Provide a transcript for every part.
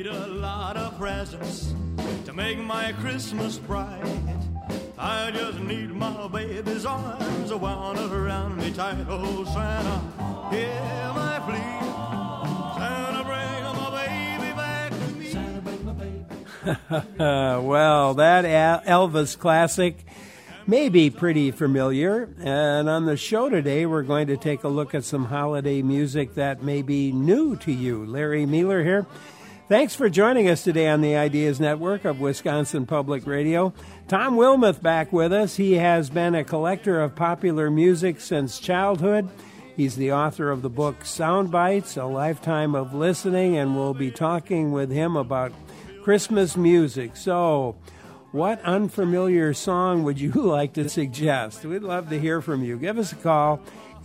need a lot of presents to make my Christmas bright. I just need my baby's arms wound around me tight. Oh, Santa, hear my plea. Santa, bring my baby back to me. Santa, bring my baby. Well, that Elvis classic may be pretty familiar. And on the show today, we're going to take a look at some holiday music that may be new to you. Larry Mueller here. Thanks for joining us today on the Ideas Network of Wisconsin Public Radio. Tom Wilmoth back with us. He has been a collector of popular music since childhood. He's the author of the book Sound Bites, A Lifetime of Listening, and we'll be talking with him about Christmas music. So, what unfamiliar song would you like to suggest? We'd love to hear from you. Give us a call,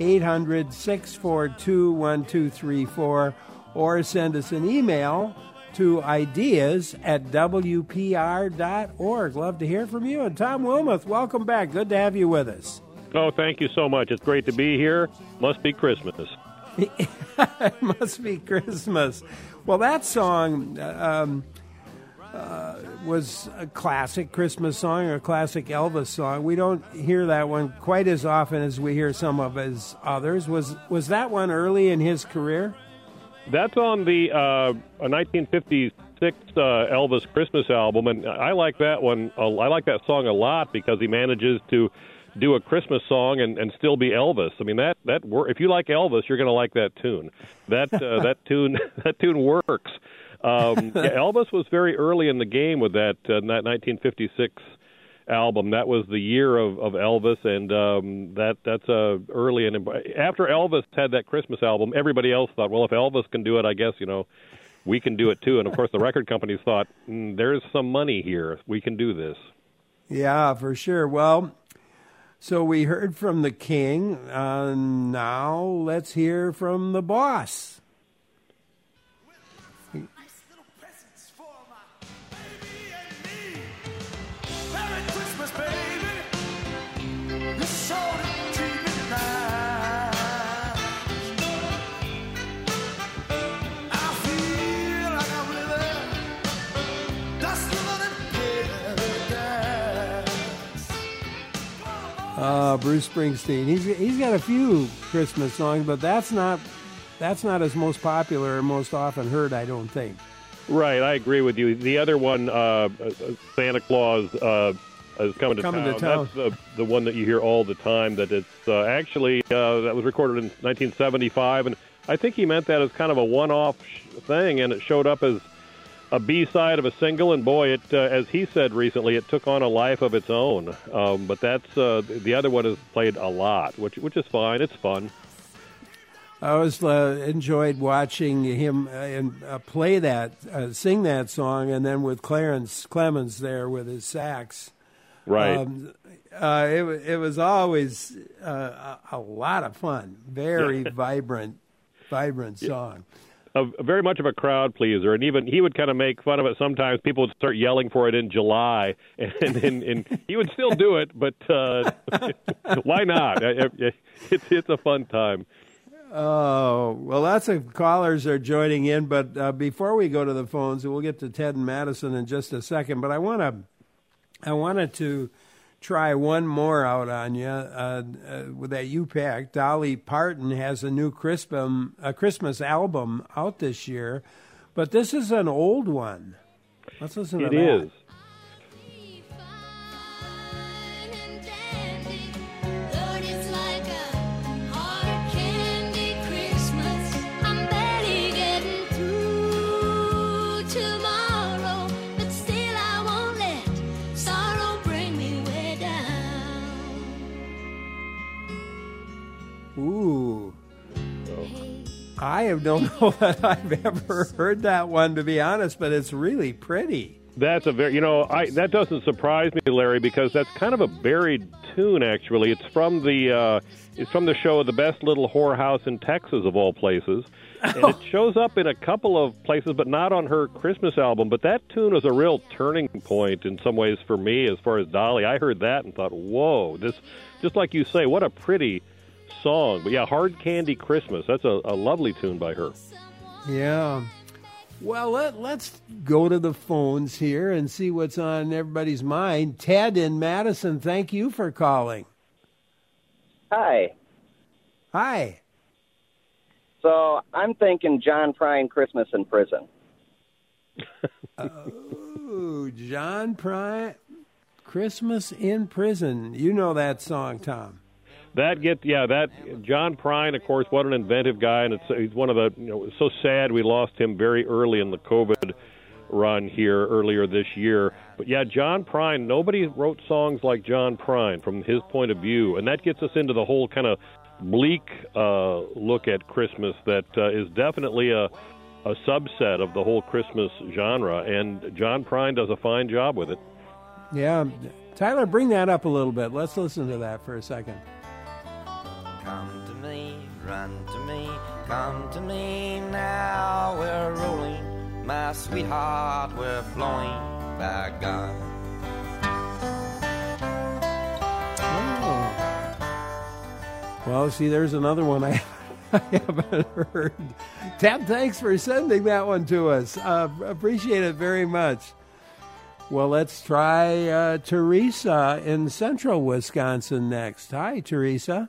800-642-1234, or send us an email to ideas@wpr.org. Love to hear from you. And Tom Wilmoth, welcome back. Good to have you with us. Oh, thank you so much. It's great to be here. Must be Christmas. It must be Christmas. Well, that song was a classic Christmas song, or a classic Elvis song. We don't hear that one quite as often as we hear some of his others. Was that one early in his career? That's on the 1956 Elvis Christmas album, and I like that one. I like that song a lot because he manages to do a Christmas song and still be Elvis. I mean, that if you like Elvis, you're going to like that tune. That tune works. Elvis was very early in the game with that 1956 album. That was the year of Elvis, and that's early. And after Elvis had that Christmas album, everybody else thought, well, if Elvis can do it, I guess we can do it too. And of course, the record companies thought, there's some money here. We can do this. Yeah, for sure. Well, so we heard from the King. Now let's hear from the boss. Bruce Springsteen. He's got a few Christmas songs, but that's not his most popular or most often heard, I don't think. Right, I agree with you. The other one, Santa Claus is coming to town. That's the one that you hear all the time. That it's actually that was recorded in 1975, and I think he meant that as kind of a one-off thing, and it showed up as a B-side of a single, and boy, it as he said recently, it took on a life of its own. But that's the other one is played a lot, which is fine. It's fun. I always enjoyed watching him play that, sing that song, and then with Clarence Clemens there with his sax. Right. It was always a lot of fun. Very vibrant song. Very much of a crowd pleaser, and even he would kind of make fun of it sometimes. People would start yelling for it in July, and he would still do it, but why not? It's a fun time. Oh, well, lots of callers are joining in, but before we go to the phones, we'll get to Ted and Madison in just a second, but I wanted to try one more out on you that you picked. Dolly Parton has a new Christmas album out this year, but this is an old one. Let's listen to that. It is. Ooh. I don't know that I've ever heard that one, to be honest, but it's really pretty. That's a very, that doesn't surprise me, Larry, because that's kind of a buried tune, actually. It's from the show The Best Little Whorehouse in Texas, of all places. And it shows up in a couple of places, but not on her Christmas album. But that tune was a real turning point in some ways for me as far as Dolly. I heard that and thought, whoa, this, just like you say, what a pretty song. But yeah, Hard Candy Christmas, that's a lovely tune by her. Yeah. Well, let's go to the phones here and see what's on everybody's mind. Ted in Madison, thank you for calling. Hi. Hi. So I'm thinking John Prine, Christmas in Prison. Oh, John Prine, Christmas in Prison. You know that song, Tom. That John Prine, of course, what an inventive guy, and he's one of the, it's so sad we lost him very early in the COVID run here earlier this year. But yeah, John Prine, nobody wrote songs like John Prine from his point of view, and that gets us into the whole kind of bleak look at Christmas that is definitely a subset of the whole Christmas genre, and John Prine does a fine job with it. Yeah. Tyler, bring that up a little bit. Let's listen to that for a second. Come to me, run to me, come to me now. We're rolling, my sweetheart, we're flowing, by God. Oh. Well, see, there's another one I haven't heard. Ted, thanks for sending that one to us. Appreciate it very much. Well, let's try Teresa in central Wisconsin next. Hi, Teresa.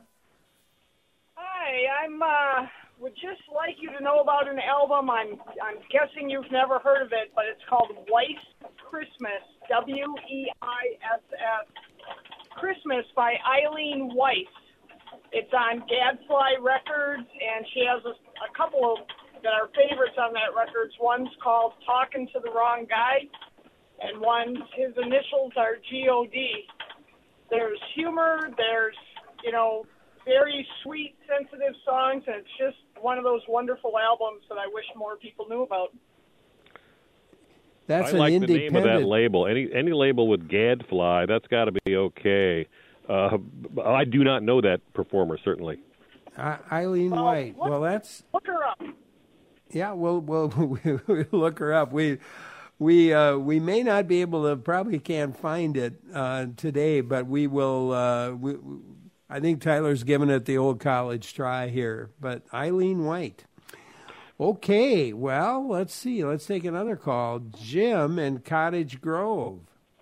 Hi, would just like you to know about an album. I'm guessing you've never heard of it, but it's called Weiss Christmas, W-E-I-S-S, Christmas by Eileen Weiss. It's on Gadfly Records, and she has a couple of that are favorites on that record. One's called Talking to the Wrong Guy, and his initials are G-O-D. There's humor, there's, very sweet, sensitive songs, and it's just one of those wonderful albums that I wish more people knew about. That's I like the name of that label. Any label with Gadfly, that's got to be okay. I do not know that performer, certainly. Eileen White. Well, that's... Look her up. Yeah, we'll look her up. We may not be able to, probably can't find it today, but we will... I think Tyler's giving it the old college try here, but Eileen White. Okay, well, let's see. Let's take another call. Jim in Cottage Grove.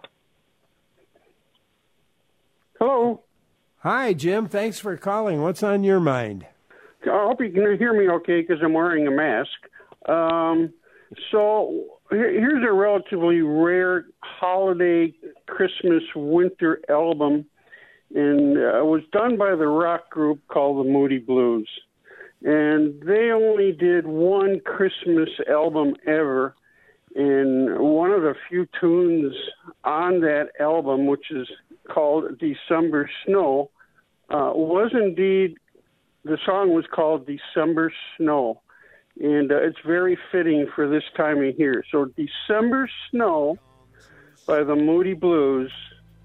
Hello. Hi, Jim. Thanks for calling. What's on your mind? I hope you can hear me okay because I'm wearing a mask. So here's a relatively rare holiday Christmas winter album. And it was done by the rock group called the Moody Blues. And they only did one Christmas album ever. And one of the few tunes on that album, which is called December Snow, the song was called December Snow. And it's very fitting for this time of year. So December Snow by the Moody Blues.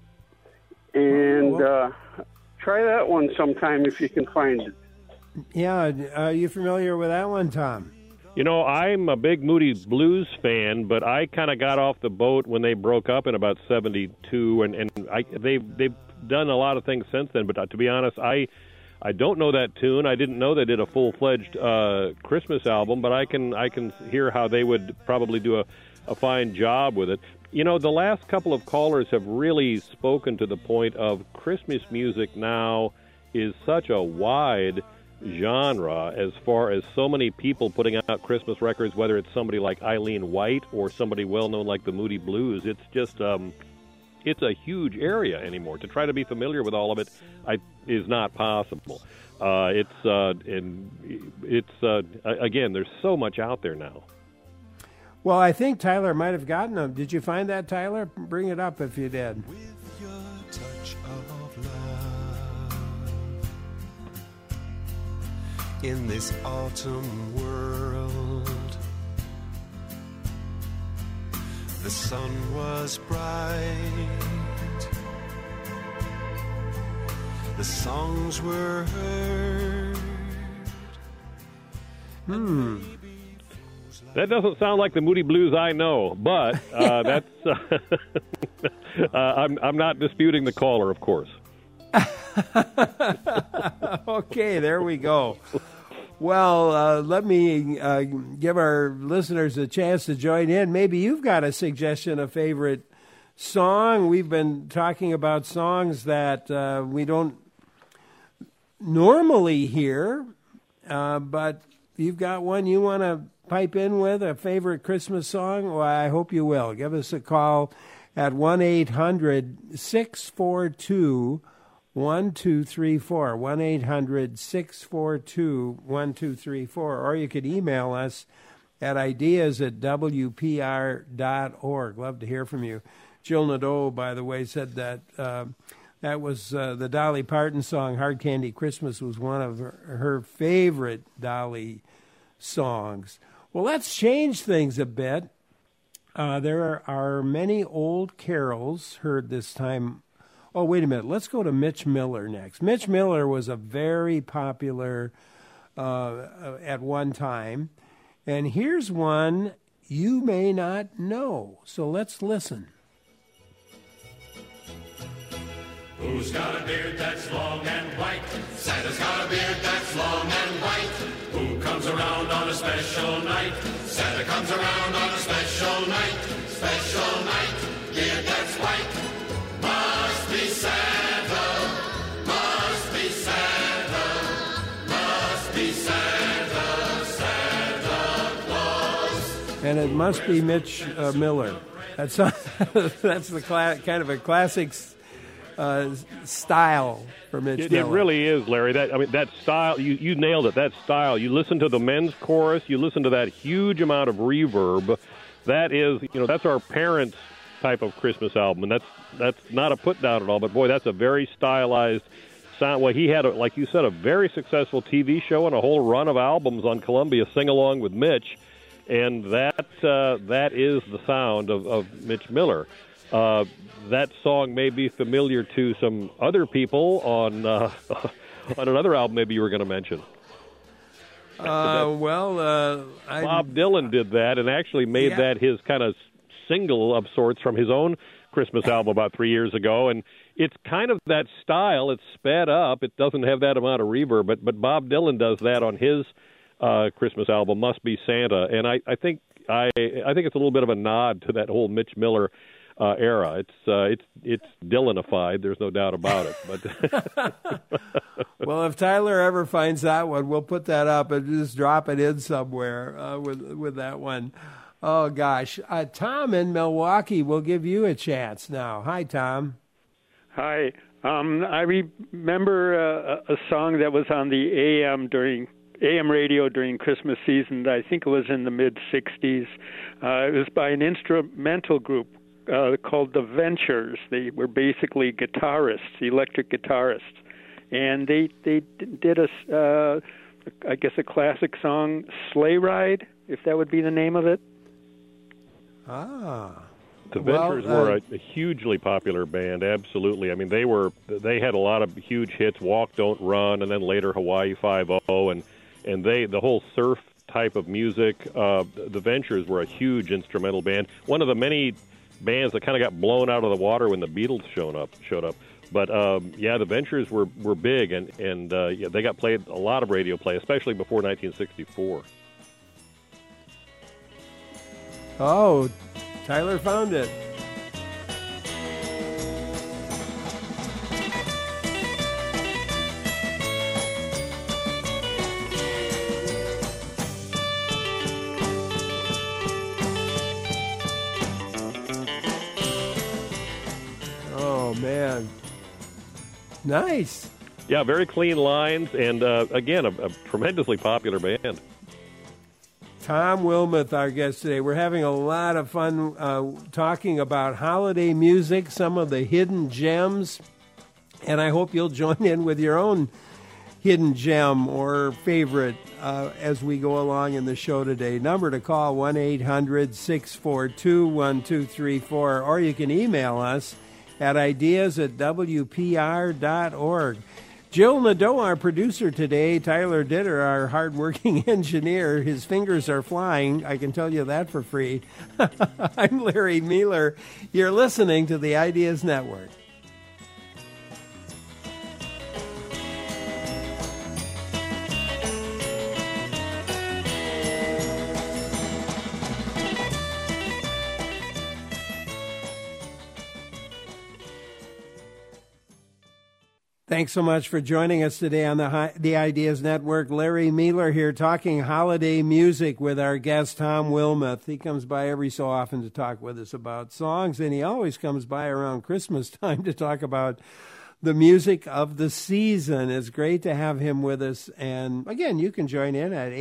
And try that one sometime if you can find it. Yeah, are you familiar with that one, Tom? I'm a big Moody Blues fan, but I kind of got off the boat when they broke up in about 72, and they've done a lot of things since then. But to be honest, I don't know that tune. I didn't know they did a full-fledged Christmas album, but I can hear how they would probably do a fine job with it. The last couple of callers have really spoken to the point of Christmas music now is such a wide genre as far as so many people putting out Christmas records, whether it's somebody like Eileen White or somebody well-known like the Moody Blues. It's just, it's a huge area anymore. To try to be familiar with all of it is not possible. Again, there's so much out there now. Well, I think Tyler might have gotten them. Did you find that, Tyler? Bring it up if you did. With your touch of love in this autumn world, the sun was bright, the songs were heard. That doesn't sound like the Moody Blues I know, but that's I'm not disputing the caller, of course. Okay, there we go. Well, let me give our listeners a chance to join in. Maybe you've got a suggestion, a favorite song. We've been talking about songs that we don't normally hear, but you've got one you want to pipe in with, a favorite Christmas song? Well, I hope you will. Give us a call at 1-800-642-1234, 1-800-642-1234, or you could email us at ideas@wpr.org. Love to hear from you. Jill Nadeau, by the way, said that that was the Dolly Parton song, Hard Candy Christmas, was one of her favorite Dolly songs. Well, let's change things a bit. There are many old carols heard this time. Oh, wait a minute. Let's go to Mitch Miller next. Mitch Miller was a very popular at one time. And here's one you may not know. So let's listen. Who's got a beard that's long and white? Santa's got a beard that's long and white. Who comes around on a special night? Santa comes around on a special night. Special night, beard that's white. Must be Santa, must be Santa, must be Santa, Santa Claus. And it must be Mitch Miller. That's the kind of a classic style for Mitch Miller. It really is, Larry. That style, you nailed it. That style. You listen to the men's chorus, you listen to that huge amount of reverb. That is, that's our parents' type of Christmas album, and that's not a put down at all. But boy, that's a very stylized sound. Well, he had, like you said, a very successful TV show and a whole run of albums on Columbia, Sing Along with Mitch, and that is the sound of Mitch Miller. That song may be familiar to some other people on another album maybe you were going to mention. Bob Dylan did that and actually made that his kind of single of sorts from his own Christmas album about 3 years ago. And it's kind of that style. It's sped up. It doesn't have that amount of reverb, but Bob Dylan does that on his Christmas album, Must Be Santa. And I think it's a little bit of a nod to that whole Mitch Miller era. It's Dylanified. There's no doubt about it. But well, if Tyler ever finds that one, we'll put that up and just drop it in somewhere with that one. Oh gosh, Tom in Milwaukee will give you a chance now. Hi, Tom. Hi. I remember a song that was on the AM radio during Christmas season. I think it was in the mid '60s. It was by an instrumental group called The Ventures. They were basically guitarists, electric guitarists, and they did a classic song, Sleigh Ride, if that would be the name of it. Ah. The Ventures were a hugely popular band, absolutely. I mean, they had a lot of huge hits, Walk, Don't Run, and then later Hawaii Five-0, and the whole surf type of music. The Ventures were a huge instrumental band. One of the many bands that kind of got blown out of the water when the Beatles showed up. But the Ventures were big, and they got played a lot of radio play, especially before 1964. Oh, Tyler found it. Oh, man. Nice. Yeah, very clean lines, and again, a tremendously popular band. Tom Wilmoth, our guest today. We're having a lot of fun talking about holiday music, some of the hidden gems, and I hope you'll join in with your own hidden gem or favorite as we go along in the show today. Number to call, 1-800-642-1234, or you can email us at ideas@wpr.org. Jill Nadeau, our producer today, Tyler Ditter, our hardworking engineer, his fingers are flying. I can tell you that for free. I'm Larry Mueller. You're listening to the Ideas Network. Thanks so much for joining us today on the Ideas Network. Larry Mueller here talking holiday music with our guest, Tom Wilmoth. He comes by every so often to talk with us about songs, and he always comes by around Christmas time to talk about the music of the season. It's great to have him with us. And again, you can join in at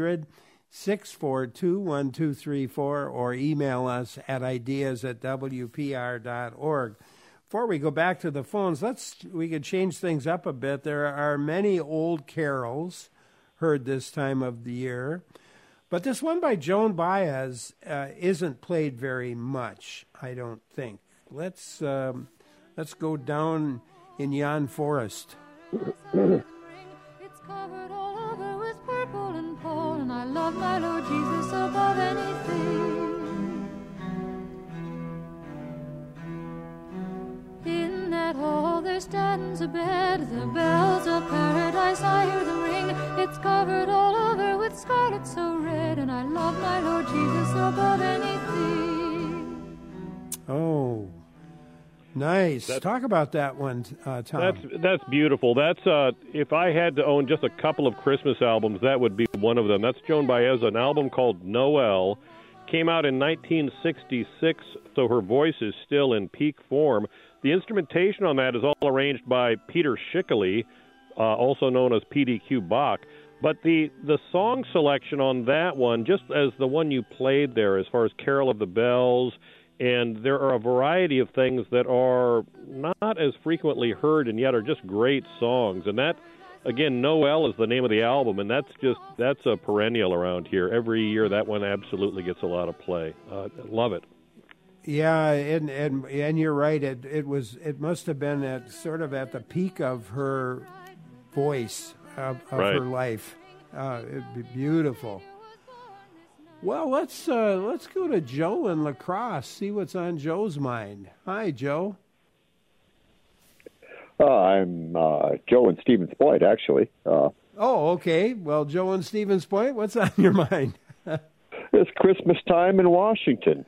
800-642-1234 or email us at ideas@wpr.org. Before we go back to the phones, we could change things up a bit. There are many old carols heard this time of the year, but this one by Joan Baez isn't played very much, I don't think. Let's go down in yon forest. It's covered all over with purple and pole, and I love my Lord Jesus above anything. In that hall there stands a bed, the bells of paradise I hear them ring. It's covered all over with scarlet so red, and I love my Lord Jesus above anything. Oh, nice. Talk about that one, Tom. That's beautiful. That's if I had to own just a couple of Christmas albums, that would be one of them. That's Joan Baez, an album called Noel. Came out in 1966, so her voice is still in peak form. The instrumentation on that is all arranged by Peter Schickele, also known as PDQ Bach. But the song selection on that one, just as the one you played there, as far as Carol of the Bells, and there are a variety of things that are not as frequently heard and yet are just great songs. And that, again, Noel is the name of the album, and that's a perennial around here. Every year that one absolutely gets a lot of play. Love it. Yeah, and you're right. It must have been at the peak of her voice of right. her life. It'd be beautiful. Well, let's go to Joe in La Crosse. See what's on Joe's mind. Hi, Joe. I'm Joe in Stevens Point, actually. Oh, okay. Well, Joe in Stevens Point, what's on your mind? It's Christmas time in Washington.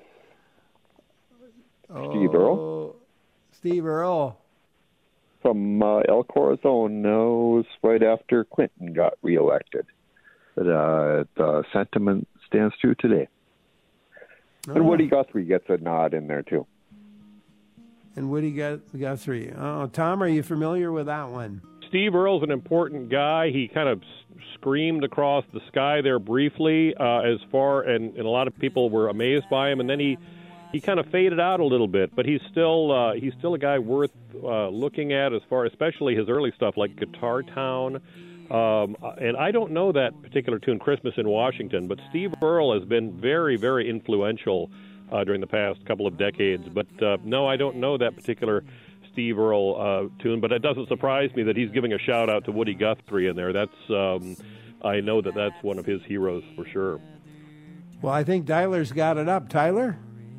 Steve Earle. Steve Earle. From El Corazon, was right after Clinton got reelected. But the sentiment stands true today. And Woody Guthrie gets a nod in there, too. And Woody Guthrie. Oh, Tom, are you familiar with that one? Steve Earle's an important guy. He kind of screamed across the sky there briefly, and a lot of people were amazed by him, and then he kind of faded out a little bit, but he's still a guy worth looking at, especially his early stuff like Guitar Town. And I don't know that particular tune, Christmas in Washington, but Steve Earle has been very, very influential during the past couple of decades. But no, I don't know that particular Steve Earle tune, but it doesn't surprise me that he's giving a shout out to Woody Guthrie in there. That's I know that's one of his heroes for sure. Well, I think Tyler's got it up. Tyler?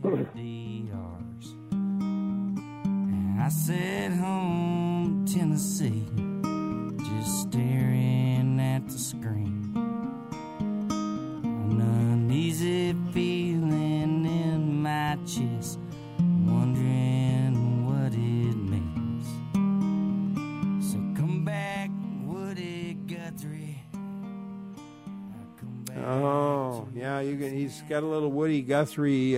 I sat home, Tennessee, just staring at the screen. An uneasy feeling in my chest, wondering what it means. So come back, Woody Guthrie. Oh, yeah, he's got a little Woody Guthrie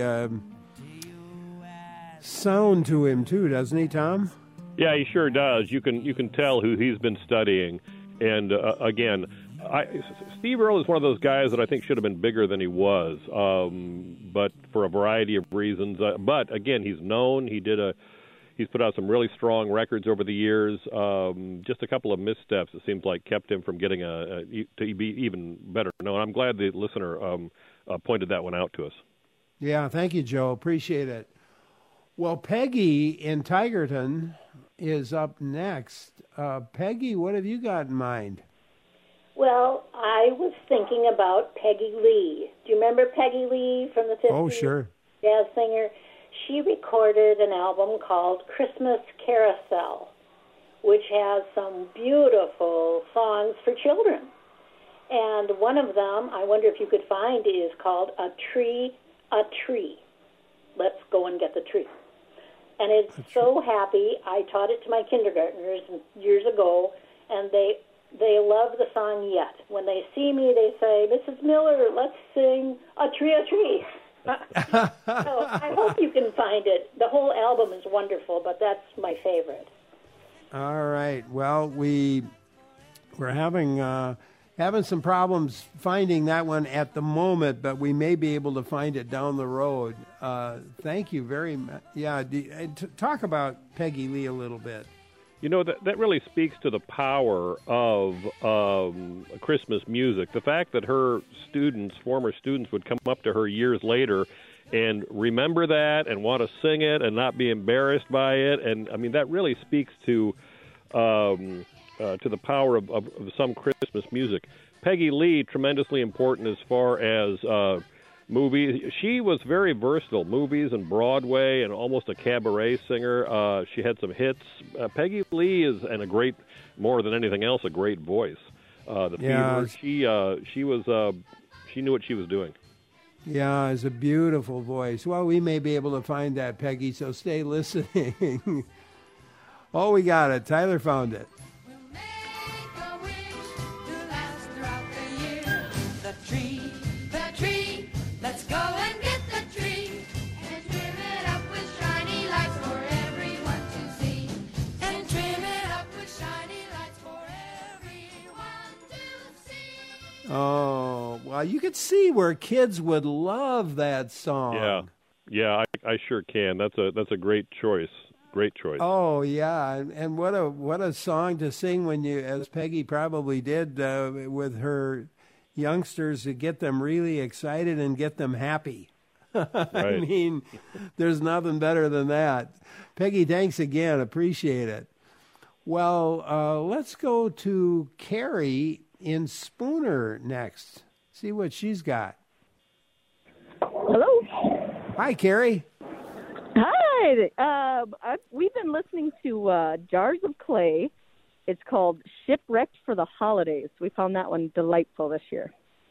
sound to him too, doesn't he, Tom? Yeah, he sure does. You can tell who he's been studying. And again, Steve Earle is one of those guys that I think should have been bigger than he was, but for a variety of reasons. But again, he's known. He's put out some really strong records over the years. Just a couple of missteps, it seems like, kept him from getting to be even better known. I'm glad the listener pointed that one out to us. Yeah, thank you, Joe. Appreciate it. Well, Peggy in Tigerton is up next. Peggy, what have you got in mind? Well, I was thinking about Peggy Lee. Do you remember Peggy Lee from the 50s? Oh, sure. Jazz singer. She recorded an album called Christmas Carousel, which has some beautiful songs for children. And one of them, I wonder if you could find, is called A Tree, a Tree. Let's go and get the tree. And it's so happy. I taught it to my kindergartners years ago, and they love the song yet. When they see me, they say, Mrs. Miller, let's sing A Tree, a Tree. So I hope you can find it. The whole album is wonderful, but that's my favorite. All right. Well, we're having some problems finding that one at the moment, but we may be able to find it down the road. Thank you very much. Yeah, talk about Peggy Lee a little bit. You know, that really speaks to the power of Christmas music. The fact that her former students, would come up to her years later and remember that and want to sing it and not be embarrassed by it. And, I mean, that really speaks to the power of some Christmas music. Peggy Lee, tremendously important as far as movies. She was very versatile, movies and Broadway, and almost a cabaret singer. She had some hits. Peggy Lee is, and more than anything else, a great voice. Theater. She knew what she was doing. Yeah, it's a beautiful voice. Well, we may be able to find that, Peggy, so stay listening. Oh, we got it. Tyler found it. Oh, well, you could see where kids would love that song. Yeah, I sure can. That's a great choice. Great choice. Oh, yeah, and what a song to sing when you, as Peggy probably did with her youngsters, to get them really excited and get them happy. Right. I mean, there's nothing better than that. Peggy, thanks again. Appreciate it. Well, let's go to Carrie in Spooner next. See what she's got. Hello. Hi, Carrie. Hi. We've been listening to Jars of Clay. It's called Shipwrecked for the Holidays. We found that one delightful this year.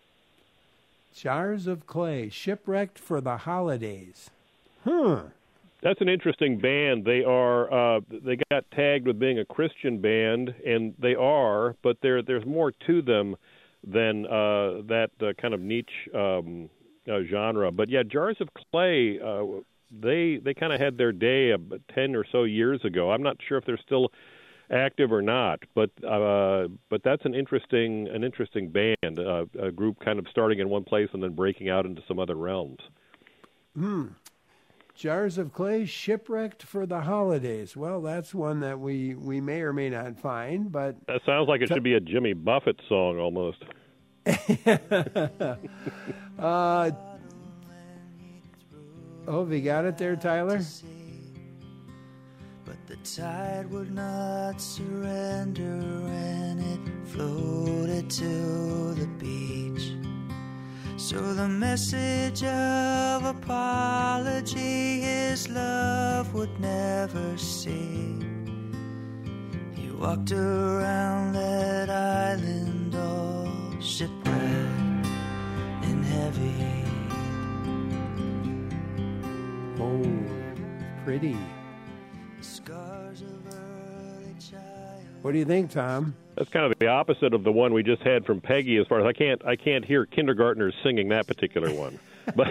Jars of Clay, Shipwrecked for the Holidays. That's an interesting band. They got tagged with being a Christian band, and they are, but there's more to them than that kind of niche genre. But yeah, Jars of Clay, they kind of had their day 10 or so years ago. I'm not sure if they're still active or not, but that's an interesting band, a group kind of starting in one place and then breaking out into some other realms. Jars of Clay, Shipwrecked for the Holidays. Well, that's one that we may or may not find, but that sounds like it should be a Jimmy Buffett song almost. Have you got it there, Tyler? But the tide would not surrender and it floated to the beach. So the message of apology his love would never see. He walked around that island all shipwrecked and heavy. Oh, pretty. What do you think, Tom? That's kind of the opposite of the one we just had from Peggy. As far as I can't hear kindergartners singing that particular one. But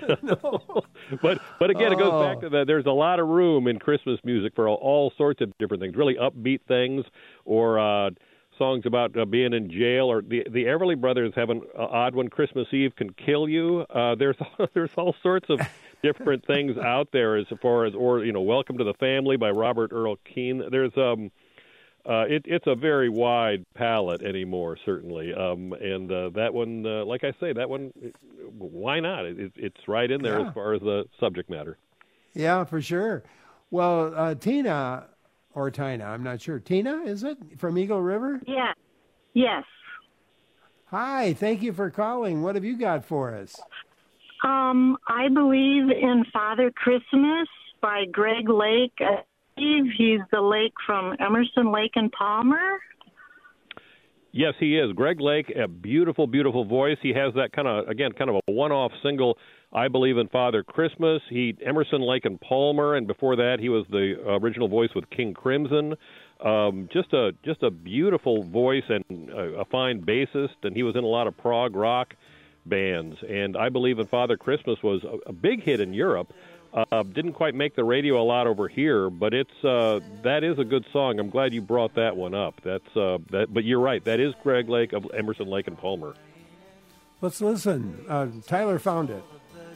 again, it goes back to that. There's a lot of room in Christmas music for all sorts of different things, really upbeat things, or songs about being in jail, or the Everly Brothers have an odd one, Christmas Eve Can Kill You. There's all sorts of different things out there as far as, or Welcome to the Family by Robert Earl Keen. There's it's a very wide palette anymore, certainly. And that one, like I say, that one, why not? It's right in there as far as the subject matter. Yeah, for sure. Well, Tina, I'm not sure. Tina, is it, from Eagle River? Yeah. Yes. Hi, thank you for calling. What have you got for us? I believe in Father Christmas by Greg Lake. He's the Lake from Emerson Lake and Palmer. Yes, he is. Greg Lake, a beautiful, beautiful voice. He has that kind of a one-off single, I Believe in Father Christmas. Emerson, Lake and Palmer, and before that he was the original voice with King Crimson. Just a beautiful voice and a fine bassist, and he was in a lot of prog rock bands. And I Believe in Father Christmas was a big hit in Europe. Didn't quite make the radio a lot over here, but that is a good song. I'm glad you brought that one up. But you're right. That is Greg Lake of Emerson, Lake and Palmer. Let's listen. Tyler found it.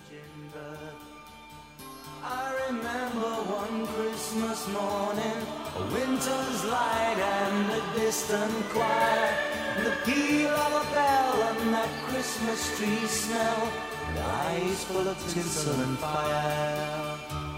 I remember one Christmas morning, a winter's light and a distant choir, the peal of a bell and that Christmas tree smell, and eyes full of tinsel and fire.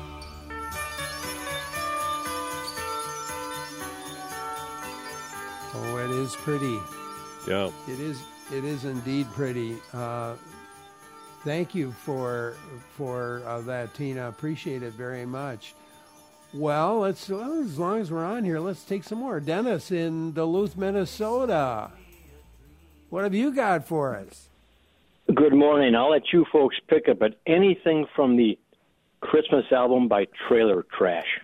Oh, it is pretty. Yeah. It is indeed pretty. Thank you for that, Tina. Appreciate it very much. Well, as long as we're on here, let's take some more. Dennis in Duluth, Minnesota. What have you got for us? Good morning. I'll let you folks pick up at anything from the Christmas album by Trailer Trash.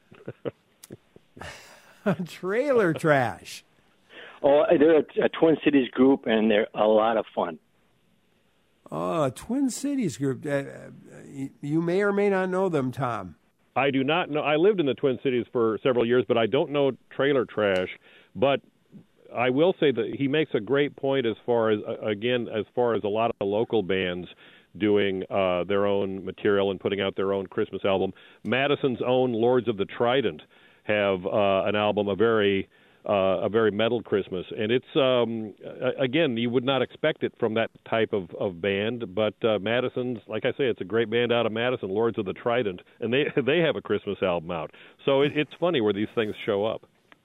Trailer Trash. Oh, they're a Twin Cities group, and they're a lot of fun. Oh, a Twin Cities group. You may or may not know them, Tom. I do not know. I lived in the Twin Cities for several years, but I don't know Trailer Trash. But I will say that he makes a great point as far as a lot of the local bands doing their own material and putting out their own Christmas album. Madison's own Lords of the Trident have an album, a very metal Christmas, and it's again, you would not expect it from that type of band, but Madison's, like I say, it's a great band out of Madison, Lords of the Trident, and they have a Christmas album out. So it's funny where these things show up.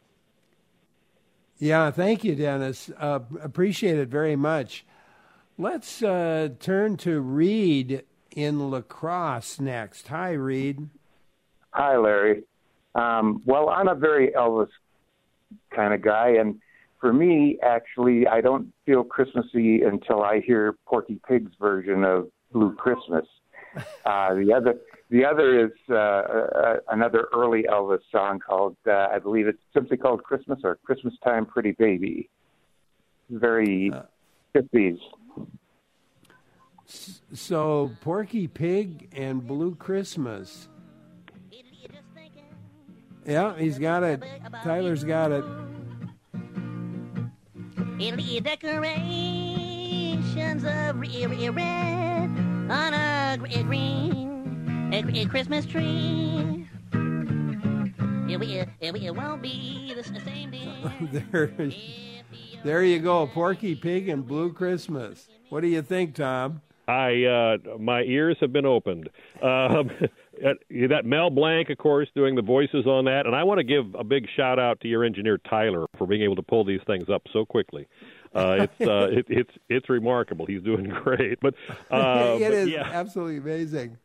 Yeah, thank you, Dennis. Appreciate it very much. Let's turn to Reed in La Crosse next. Hi, Reed. Hi, Larry. Well, I'm a very Elvis kind of guy, and for me, actually, I don't feel Christmassy until I hear Porky Pig's version of Blue Christmas. The other is another early Elvis song called, I believe it's simply called Christmas or Christmas Time Pretty Baby. Very 50s. So Porky Pig and Blue Christmas. Yeah, he's got it. Tyler's got it. Decorations of red on a green Christmas tree. It won't be the same day. There you go, Porky Pig and Blue Christmas. What do you think, Tom? My ears have been opened. That Mel Blanc, of course, doing the voices on that, and I want to give a big shout out to your engineer Tyler for being able to pull these things up so quickly. It's remarkable. He's doing great. But it is absolutely amazing.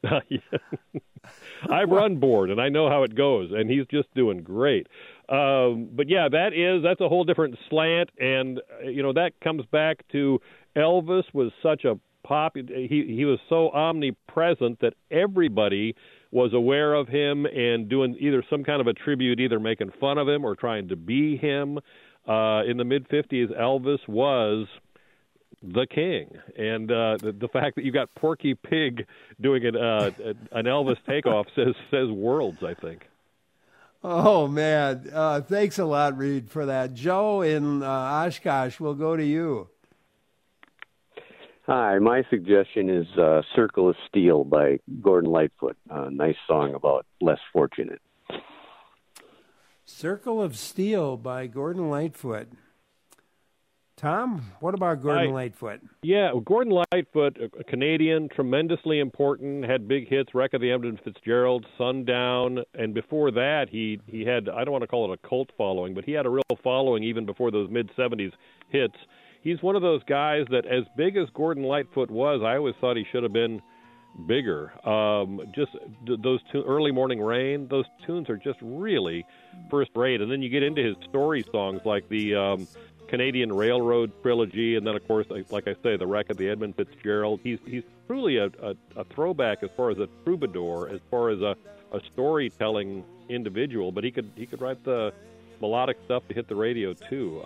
I've run board and I know how it goes, and he's just doing great. But yeah, that's a whole different slant, and that comes back to Elvis was such a he was so omnipresent that everybody was aware of him and doing either some kind of a tribute, either making fun of him or trying to be him. In the mid-'50s, Elvis was the king. And the fact that you got Porky Pig doing an Elvis takeoff says worlds, I think. Oh, man. Thanks a lot, Reed, for that. Joe in Oshkosh, we'll go to you. Hi, my suggestion is Circle of Steel by Gordon Lightfoot. A nice song about less fortunate. Circle of Steel by Gordon Lightfoot. Tom, what about Gordon Lightfoot? Yeah, Gordon Lightfoot, a Canadian, tremendously important, had big hits, Wreck of the Emden Fitzgerald, Sundown, and before that he had, I don't want to call it a cult following, but he had a real following even before those mid-'70s hits. He's one of those guys that, as big as Gordon Lightfoot was, I always thought he should have been bigger. Just those Early Morning Rain, those tunes are just really first rate. And then you get into his story songs like the Canadian Railroad trilogy, and then, of course, like I say, The Wreck of the Edmund Fitzgerald. He's truly a throwback as far as a troubadour, as far as a storytelling individual, but he could write the melodic stuff to hit the radio, too.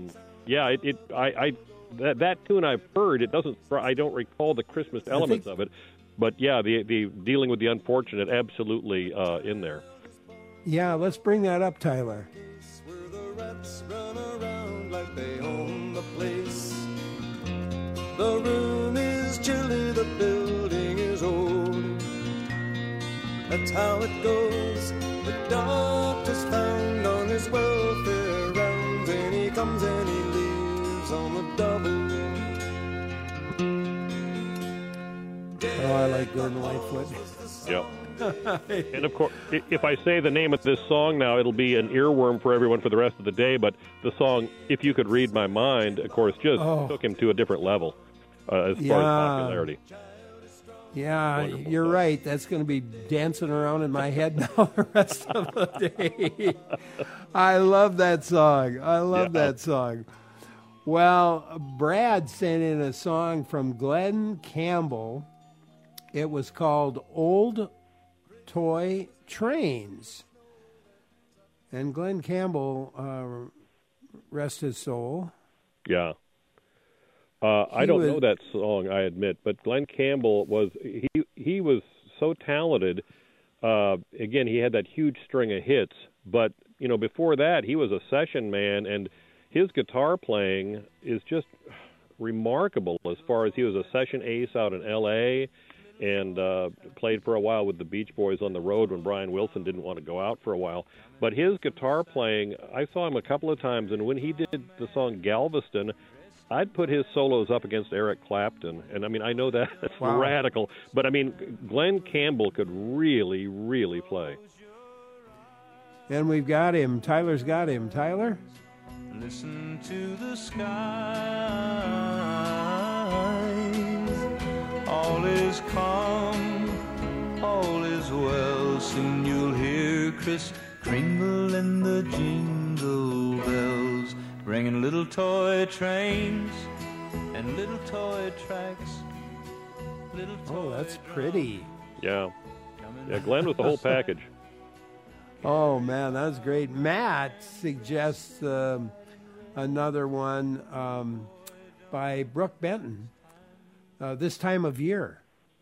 That tune I've heard, it doesn't. I don't recall the Christmas elements of it, but yeah, the dealing with the unfortunate, absolutely in there. Yeah, let's bring that up, Tyler. Where the rats run around like they own the place. The room is chilly, the building is old. That's how it goes. The doctor's found on his welfare rounds, and he comes and he leaves on the double. Oh, I like Gordon Lightfoot. Yep. And of course, if I say the name of this song now, it'll be an earworm for everyone for the rest of the day. But the song, If You Could Read My Mind, of course, just took him to a different level as far as popularity. Yeah, you're right. That's going to be dancing around in my head now the rest of the day. I love that song. That song. Well, Brad sent in a song from Glenn Campbell. It was called Old Toy Trains. And Glenn Campbell, rest his soul. Yeah. I don't know that song, I admit, but Glenn Campbell he was so talented. Again, he had that huge string of hits, but before that, he was a session man, and his guitar playing is just remarkable. As far as he was a session ace out in L.A. and played for a while with the Beach Boys on the road when Brian Wilson didn't want to go out for a while. But his guitar playing, I saw him a couple of times, and when he did the song Galveston, I'd put his solos up against Eric Clapton. And, I mean, I know that's radical, but, I mean, Glenn Campbell could really, really play. And we've got him. Tyler's got him. Tyler? Listen to the skies. All is calm, all is well. Soon you'll hear Kris Kringle and the jingle bells, bringing little toy trains and little toy tracks. Oh, that's pretty. Yeah. Yeah, Glenn was the whole package. Oh, man, that was great. Matt suggests another one by Brooke Benton, This Time of Year.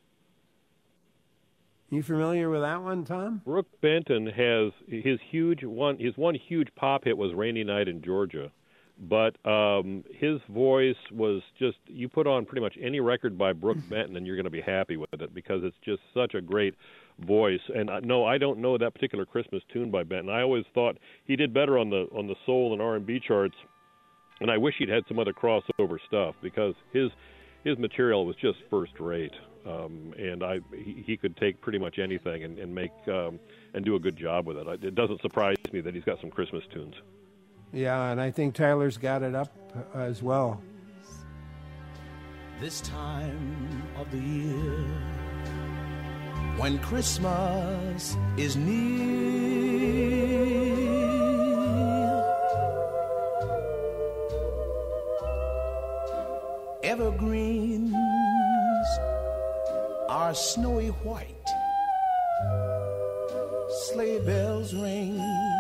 You familiar with that one, Tom? Brooke Benton has his one huge pop hit was Rainy Night in Georgia. But his voice was just, you put on pretty much any record by Brooke Benton and you're going to be happy with it because it's just such a great voice. And no, I don't know that particular Christmas tune by Benton. I always thought he did better on the soul and R&B charts, and I wish he'd had some other crossover stuff because his material was just first rate. And he could take pretty much anything and make and do a good job with it. It doesn't surprise me that he's got some Christmas tunes. Yeah, and I think Tyler's got it up as well. This time of the year, when Christmas is near, evergreens are snowy white, sleigh bells ring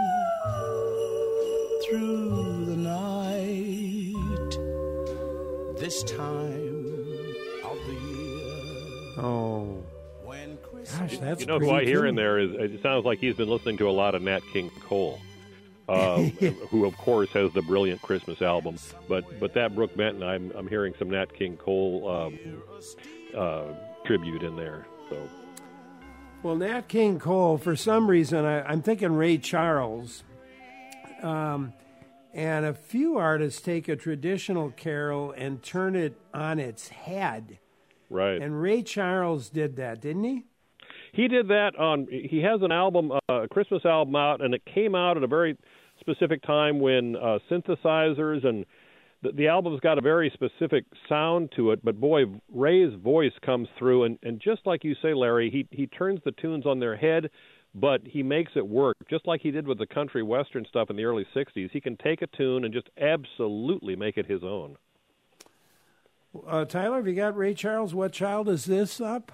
through the night, this time of the year. Oh, gosh, that's who I hear in there is, it sounds like he's been listening to a lot of Nat King Cole, who of course has the brilliant Christmas album. But that Brooke Benton, I'm hearing some Nat King Cole tribute in there. So, well, Nat King Cole, for some reason, I'm thinking Ray Charles. And a few artists take a traditional carol and turn it on its head. Right. And Ray Charles did that, didn't he? He did that he has an album, a Christmas album out, and it came out at a very specific time when synthesizers and the album's got a very specific sound to it, but boy, Ray's voice comes through, and just like you say, Larry, he turns the tunes on their head, but he makes it work, just like he did with the country western stuff in the early 60s. He can take a tune and just absolutely make it his own. Tyler, have you got Ray Charles, What Child Is This up?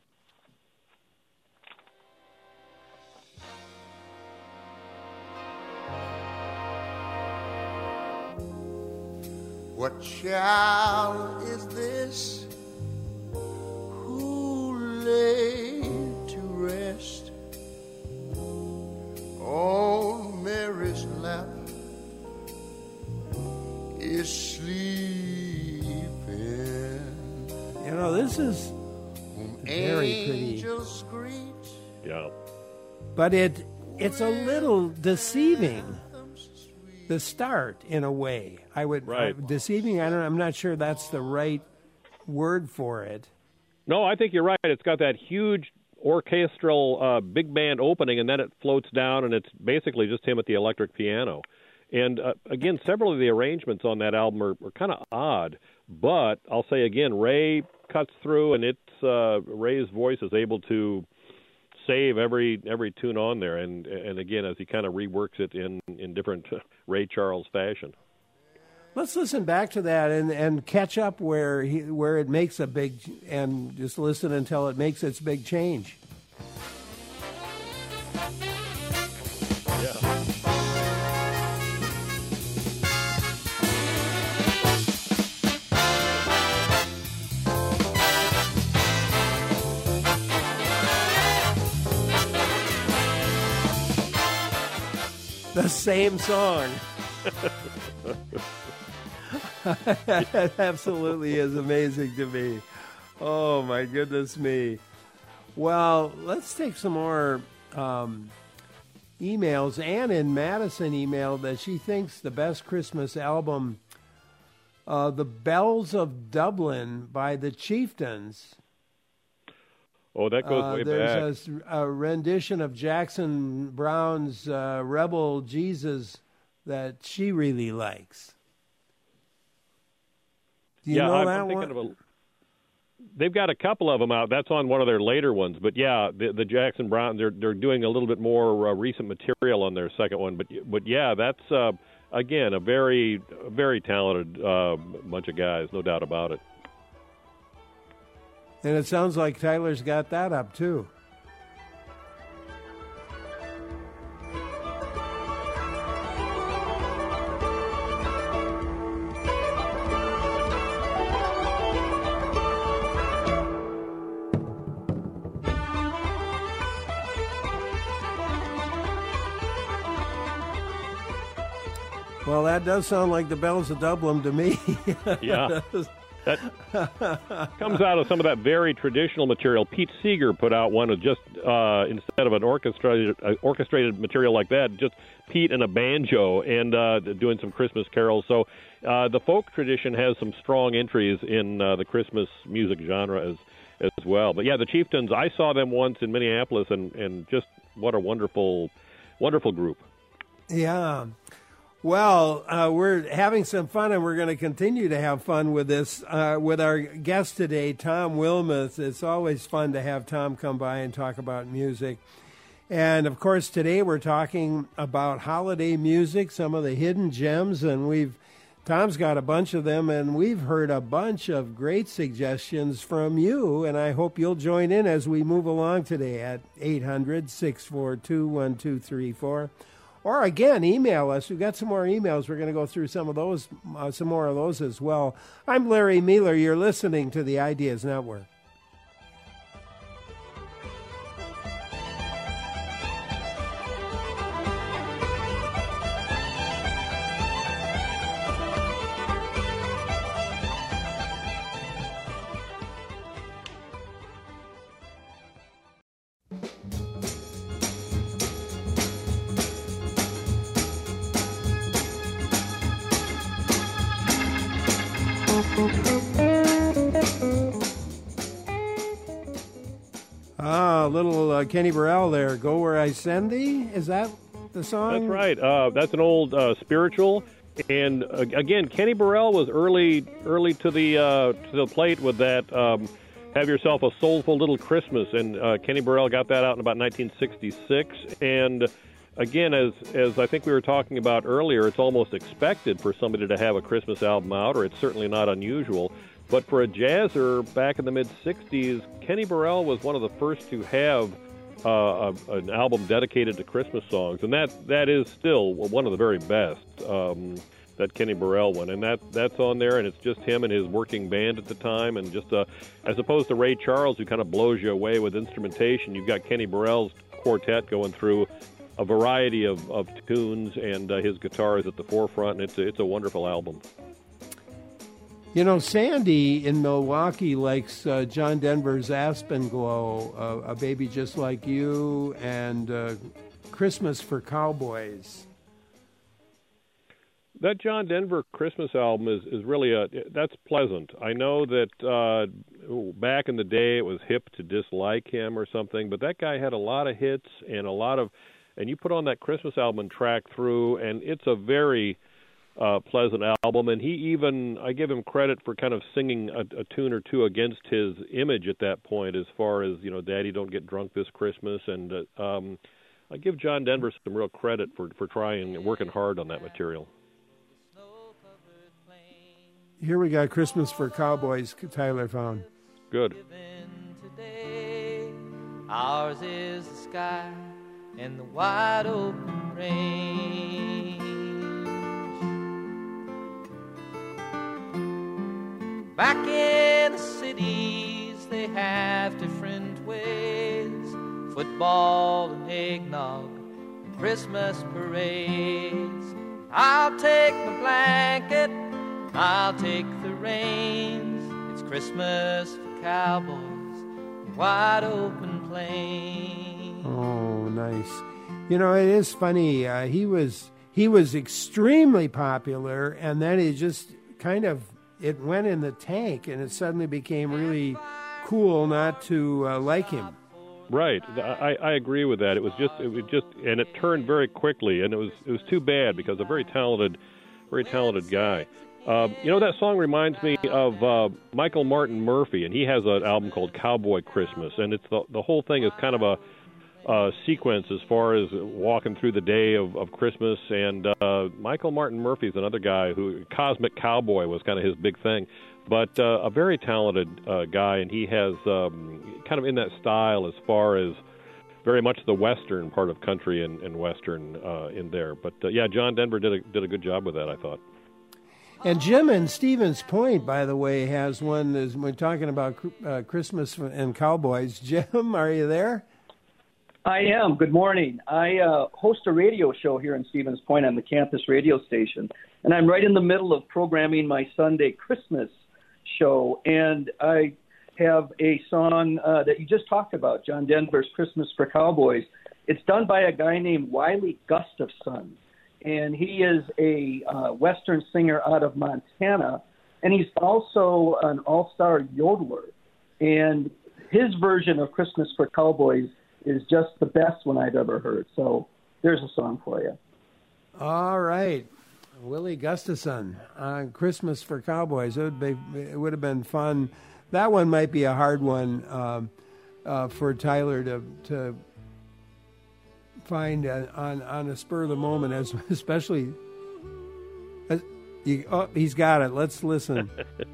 What child is this who lay to rest on Mary's lap is sleeping? You know, this is very pretty. Yeah. But it's a little deceiving. The start, in a way, deceiving. I'm not sure that's the right word for it. No, I think you're right. It's got that huge orchestral big band opening, and then it floats down, and it's basically just him at the electric piano. And again, several of the arrangements on that album are kind of odd. But I'll say again, Ray cuts through, and Ray's voice is able to save every tune on there, and again, as he kind of reworks it in different Ray Charles fashion. Let's listen back to that and catch up where it makes a big, and just listen until it makes its big change. Yeah. The same song. That absolutely is amazing to me. Oh, my goodness me. Well, let's take some more emails. Ann in Madison emailed that she thinks the best Christmas album, The Bells of Dublin by the Chieftains. Oh, that goes way back. There's a rendition of Jackson Browne's Rebel Jesus that she really likes. Do you know that one? They've got a couple of them out. That's on one of their later ones. But yeah, the Jackson Browne, they're doing a little bit more recent material on their second one. But yeah, that's again a very talented bunch of guys, no doubt about it. And it sounds like Tyler's got that up, too. Well, that does sound like the Bells of Dublin to me. Yeah. That comes out of some of that very traditional material. Pete Seeger put out one of just instead of an orchestrated material like that, just Pete and a banjo and doing some Christmas carols. So the folk tradition has some strong entries in the Christmas music genre as well. But yeah, the Chieftains, I saw them once in Minneapolis, and just what a wonderful group. Yeah. Well, we're having some fun, and we're going to continue to have fun with this with our guest today, Tom Wilmoth. It's always fun to have Tom come by and talk about music. And, of course, today we're talking about holiday music, some of the hidden gems, and Tom's got a bunch of them, and we've heard a bunch of great suggestions from you, and I hope you'll join in as we move along today at 800-642-1234. Or, again, email us. We've got some more emails. We're going to go through some more of those as well. I'm Larry Mueller. You're listening to the Ideas Network. Little Kenny Burrell there. Go Where I Send Thee. Is that the song? That's right. That's an old spiritual. And again, Kenny Burrell was early to the plate with that Have Yourself a Soulful Little Christmas, and Kenny Burrell got that out in about 1966. And again, as I think we were talking about earlier, it's almost expected for somebody to have a Christmas album out, or it's certainly not unusual. But for a jazzer back in the mid-'60s, Kenny Burrell was one of the first to have an album dedicated to Christmas songs, and that is still one of the very best, that Kenny Burrell one, and that's on there, and it's just him and his working band at the time, and just as opposed to Ray Charles, who kind of blows you away with instrumentation, you've got Kenny Burrell's quartet going through a variety of tunes, and his guitar is at the forefront, and it's a wonderful album. You know, Sandy in Milwaukee likes John Denver's Aspen Glow, A Baby Just Like You, and Christmas for Cowboys. That John Denver Christmas album is really that's pleasant. I know that back in the day it was hip to dislike him or something, but that guy had a lot of hits and and you put on that Christmas album and track through, and it's a very pleasant album. And I give him credit for kind of singing a tune or two against his image at that point, as far as, Daddy Don't Get Drunk This Christmas, and I give John Denver some real credit for trying and working hard on that material. Here we got Christmas for Cowboys, Tyler found. Good. Ours is the sky and the wide open range. Back in the cities, they have different ways. Football and eggnog, and Christmas parades. I'll take my blanket, I'll take the reins. It's Christmas for cowboys and wide open plains. Oh, nice. It is funny. He was extremely popular, and then he just kind of it went in the tank, and it suddenly became really cool not to like him. Right, I agree with that. It was just, and it turned very quickly, and it was too bad because a very talented guy. That song reminds me of Michael Martin Murphey, and he has an album called Cowboy Christmas, and it's the whole thing is kind of a sequence as far as walking through the day of Christmas. And Michael Martin Murphy's another guy who Cosmic Cowboy was kind of his big thing, but a very talented guy, and he has kind of in that style as far as very much the western part of country and western in there. But John Denver did a good job with that, I thought. And Jim in Stevens Point, by the way, has one. As we're talking about Christmas and cowboys. Jim, are you there? I am. Good morning. I host a radio show here in Stevens Point on the campus radio station, and I'm right in the middle of programming my Sunday Christmas show, and I have a song that you just talked about, John Denver's Christmas for Cowboys. It's done by a guy named Wiley Gustafson, and he is a Western singer out of Montana, and he's also an all-star yodeler, and his version of Christmas for Cowboys is just the best one I've ever heard. So there's a song for you. All right. Willie Gustafson on Christmas for Cowboys. It would have been fun. That one might be a hard one for Tyler to find on a spur of the moment, especially. He's got it. Let's listen.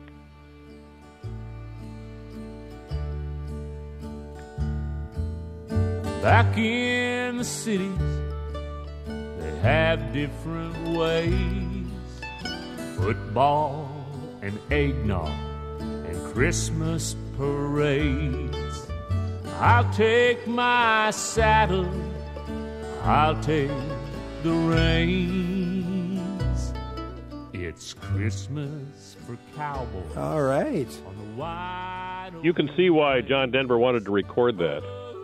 Back in the cities, they have different ways. Football and eggnog and Christmas parades. I'll take my saddle, I'll take the reins. It's Christmas for cowboys. All right. On the wide You can see why John Denver wanted to record that.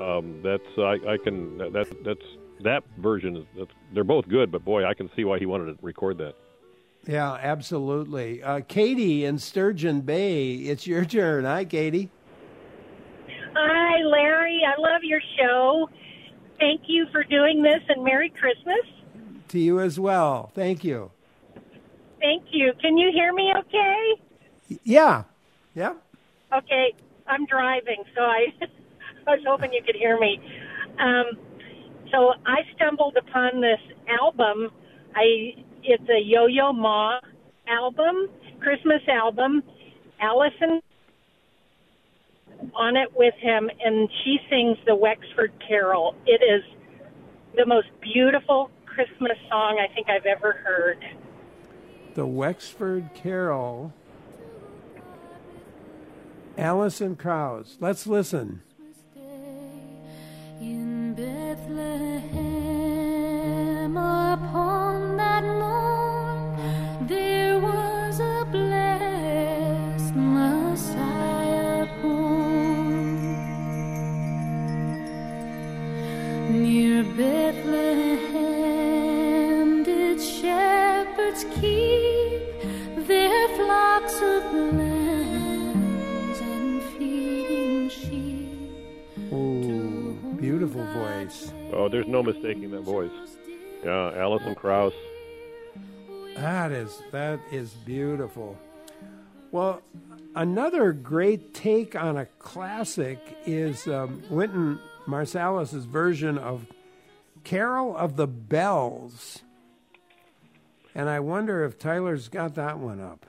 That version is, they're both good, but boy, I can see why he wanted to record that. Yeah, absolutely. Katie in Sturgeon Bay, it's your turn. Hi, Katie. Hi, Larry. I love your show. Thank you for doing this, and Merry Christmas. To you as well. Thank you. Thank you. Can you hear me okay? Yeah. Yeah. Okay. I'm driving, so I was hoping you could hear me. So I stumbled upon this album. It's a Yo-Yo Ma album, Christmas album. Allison on it with him, and she sings the Wexford Carol. It is the most beautiful Christmas song I think I've ever heard. The Wexford Carol. Alison Krauss. Let's listen. In Bethlehem upon that morn there was a blessed Messiah born. Near Bethlehem did shepherds keep their flocks of lambs and feeding sheep. Oh, beautiful voice. Oh, there's no mistaking that voice. Yeah, Alison Krauss. That is beautiful. Well, another great take on a classic is Wynton Marsalis' version of Carol of the Bells. And I wonder if Tyler's got that one up.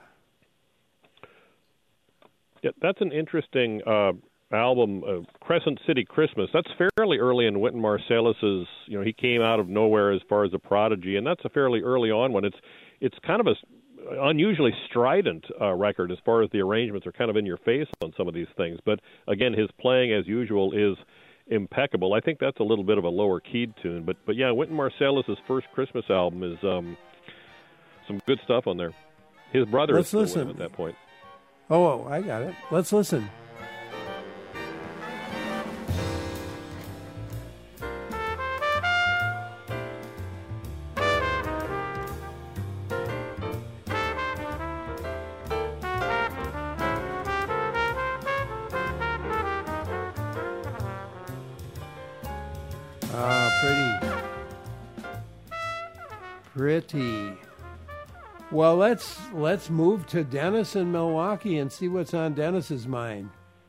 Yeah, that's an interesting album, Crescent City Christmas. That's fairly early in Wynton Marsalis's. He came out of nowhere as far as a prodigy, and that's a fairly early on one. It's kind of a unusually strident record as far as the arrangements are kind of in your face on some of these things. But again, his playing as usual is impeccable. I think that's a little bit of a lower keyed tune, but yeah, Wynton Marsalis's first Christmas album is some good stuff on there. His brother is still with him at that point. Oh, I got it. Let's listen. Pretty. Well, let's move to Dennis in Milwaukee and see what's on Dennis's mind.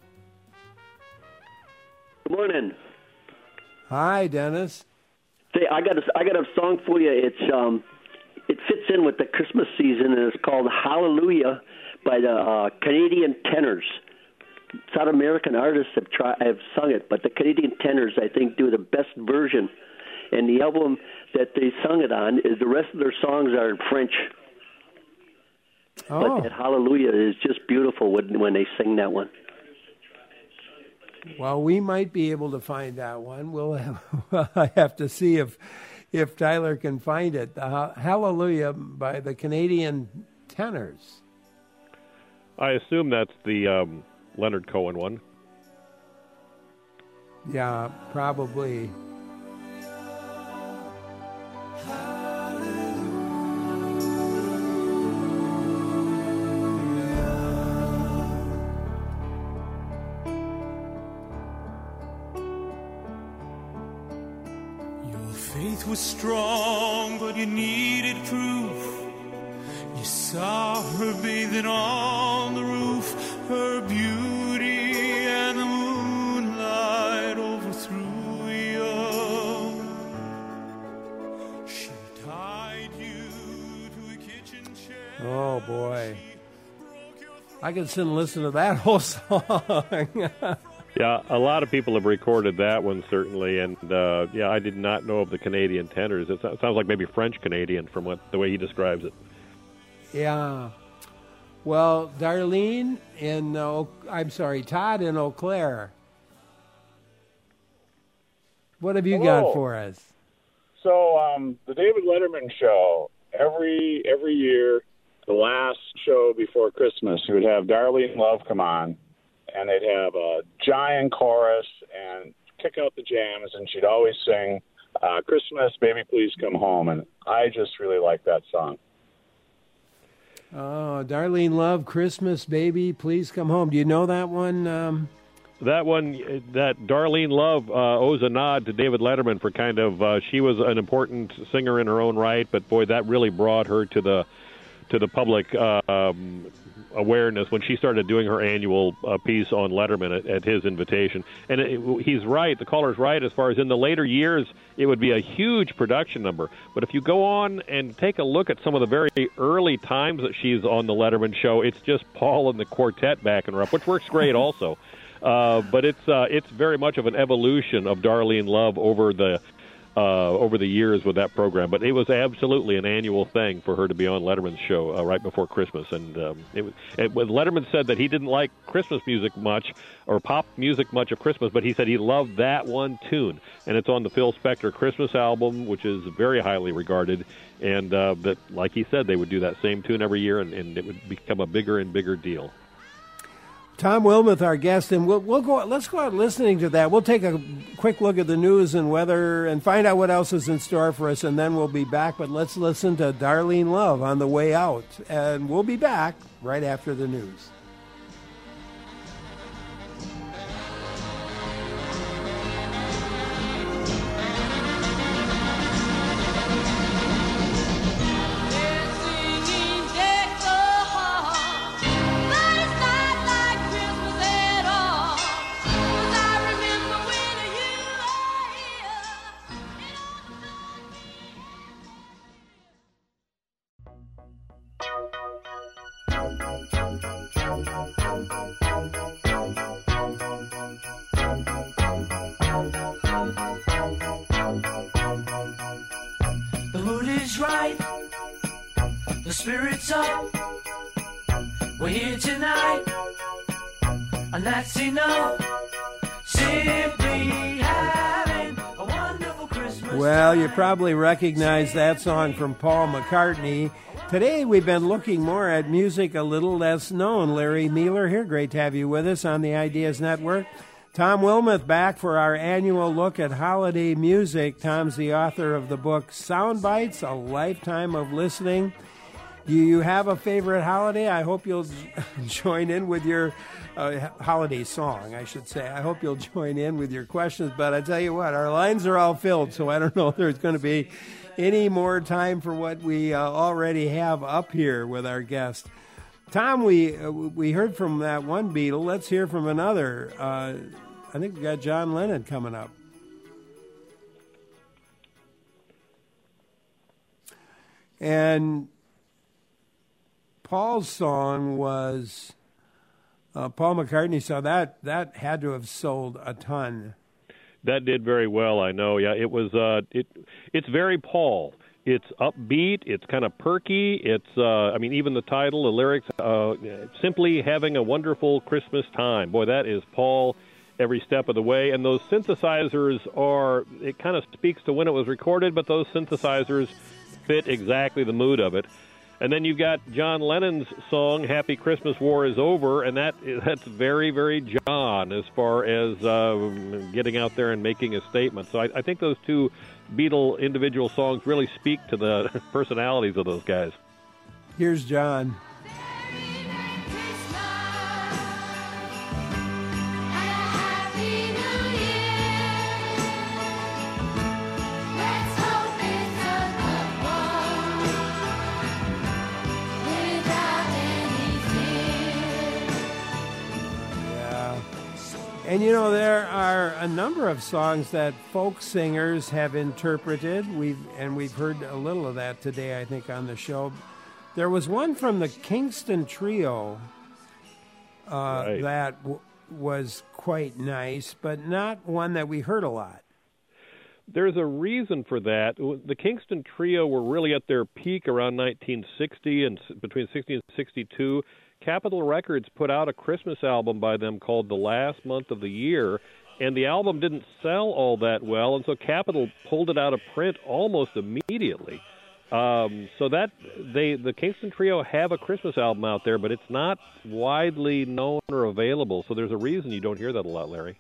Good morning. Hi, Dennis. Hey, I got a song for you. It fits in with the Christmas season, and it's called "Hallelujah" by the Canadian Tenors. South American artists have sung it, but the Canadian Tenors, I think, do the best version. And the album that they sung it on is the rest of their songs are in French. Oh. But that Hallelujah is just beautiful when they sing that one. Well, we might be able to find that one. I have to see if Tyler can find it. Hallelujah by the Canadian Tenors. I assume that's the Leonard Cohen one. Yeah, probably. Faith was strong, but you needed proof. You saw her bathing on the roof, her beauty and the moonlight overthrew you. She tied you to a kitchen chair. Oh, boy. I could sit and listen to that whole song. Yeah, a lot of people have recorded that one, certainly, and I did not know of the Canadian Tenors. It sounds like maybe French-Canadian from the way he describes it. Yeah. Well, Darlene Todd in Eau Claire. What have you got for us? So, the David Letterman show, every year, the last show before Christmas, he would have Darlene Love come on. And they'd have a giant chorus and kick out the jams, and she'd always sing Christmas, Baby Please Come Home. And I just really like that song. Oh, Darlene Love, Christmas, Baby Please Come Home. Do you know that one? That one, that Darlene Love owes a nod to David Letterman for kind of, she was an important singer in her own right, but boy, that really brought her to the to the public awareness when she started doing her annual piece on Letterman at his invitation. And he's right. The caller's right. As far as in the later years, it would be a huge production number. But if you go on and take a look at some of the very early times that she's on the Letterman show, it's just Paul and the quartet backing her up, which works great also. But it's very much of an evolution of Darlene Love over the years with that program. But it was absolutely an annual thing for her to be on Letterman's show right before Christmas. And Letterman said that he didn't like Christmas music much or pop music much of Christmas, but he said he loved that one tune. And it's on the Phil Spector Christmas album, which is very highly regarded. And that, like he said, they would do that same tune every year, and it would become a bigger and bigger deal. Tom Wilmoth, our guest, and let's go out listening to that. We'll take a quick look at the news and weather and find out what else is in store for us, and then we'll be back. But let's listen to Darlene Love on the way out, and we'll be back right after the news. Right, the spirit's up. We're here tonight, and that's enough. Simply having a wonderful Christmas. Well, you probably recognize that song from Paul McCartney. Today we've been looking more at music a little less known. Larry Mueller here. Great to have you with us on the Ideas Network. Tom Wilmoth back for our annual look at holiday music. Tom's the author of the book Sound Bites, A Lifetime of Listening. Do you have a favorite holiday? I hope you'll join in with your holiday song, I should say. I hope you'll join in with your questions. But I tell you what, our lines are all filled, so I don't know if there's going to be any more time for what we already have up here with our guest. Tom, we heard from that one Beatle. Let's hear from another. I think we got John Lennon coming up. And Paul's song was Paul McCartney, so that had to have sold a ton. That did very well, I know. Yeah, it was. It's very Paul. It's upbeat. It's kind of perky. It's. Even the title, the lyrics, simply having a wonderful Christmas time. Boy, that is Paul every step of the way. And those synthesizers it kind of speaks to when it was recorded, but those synthesizers fit exactly the mood of it. And then you've got John Lennon's song, Happy Christmas, War is Over, and that's very, very John as far as getting out there and making a statement. So I think those two Beatle individual songs really speak to the personalities of those guys. Here's John. And you know, there are a number of songs that folk singers have interpreted. We've heard a little of that today, I think, on the show. There was one from the Kingston Trio right. that was quite nice, but not one that we heard a lot. There's a reason for that. The Kingston Trio were really at their peak around 1960 and between 60 and 62. Capitol Records put out a Christmas album by them called The Last Month of the Year, and the album didn't sell all that well, and so Capitol pulled it out of print almost immediately. So that the Kingston Trio have a Christmas album out there, but it's not widely known or available, so there's a reason you don't hear that a lot, Larry.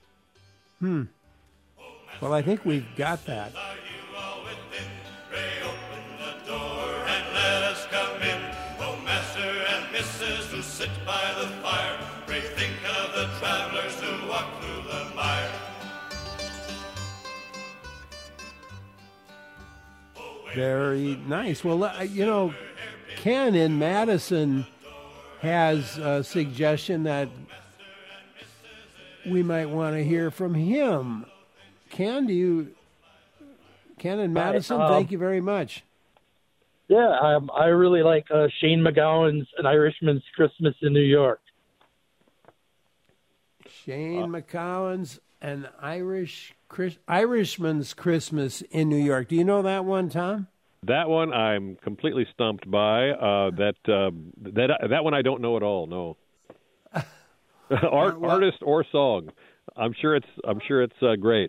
Well, I think we've got that. Who sit by the fire, pray think of the travelers who walk through the mire. Very nice. Well, Ken in Madison has a suggestion that we might want to hear from him. Ken in Madison, thank you very much. Yeah, I really like Shane MacGowan's An Irishman's Christmas in New York. Shane MacGowan's An Irishman's Christmas in New York. Do you know that one, Tom? That one I'm completely stumped by. That one I don't know at all. No. Artist or song. I'm sure it's great.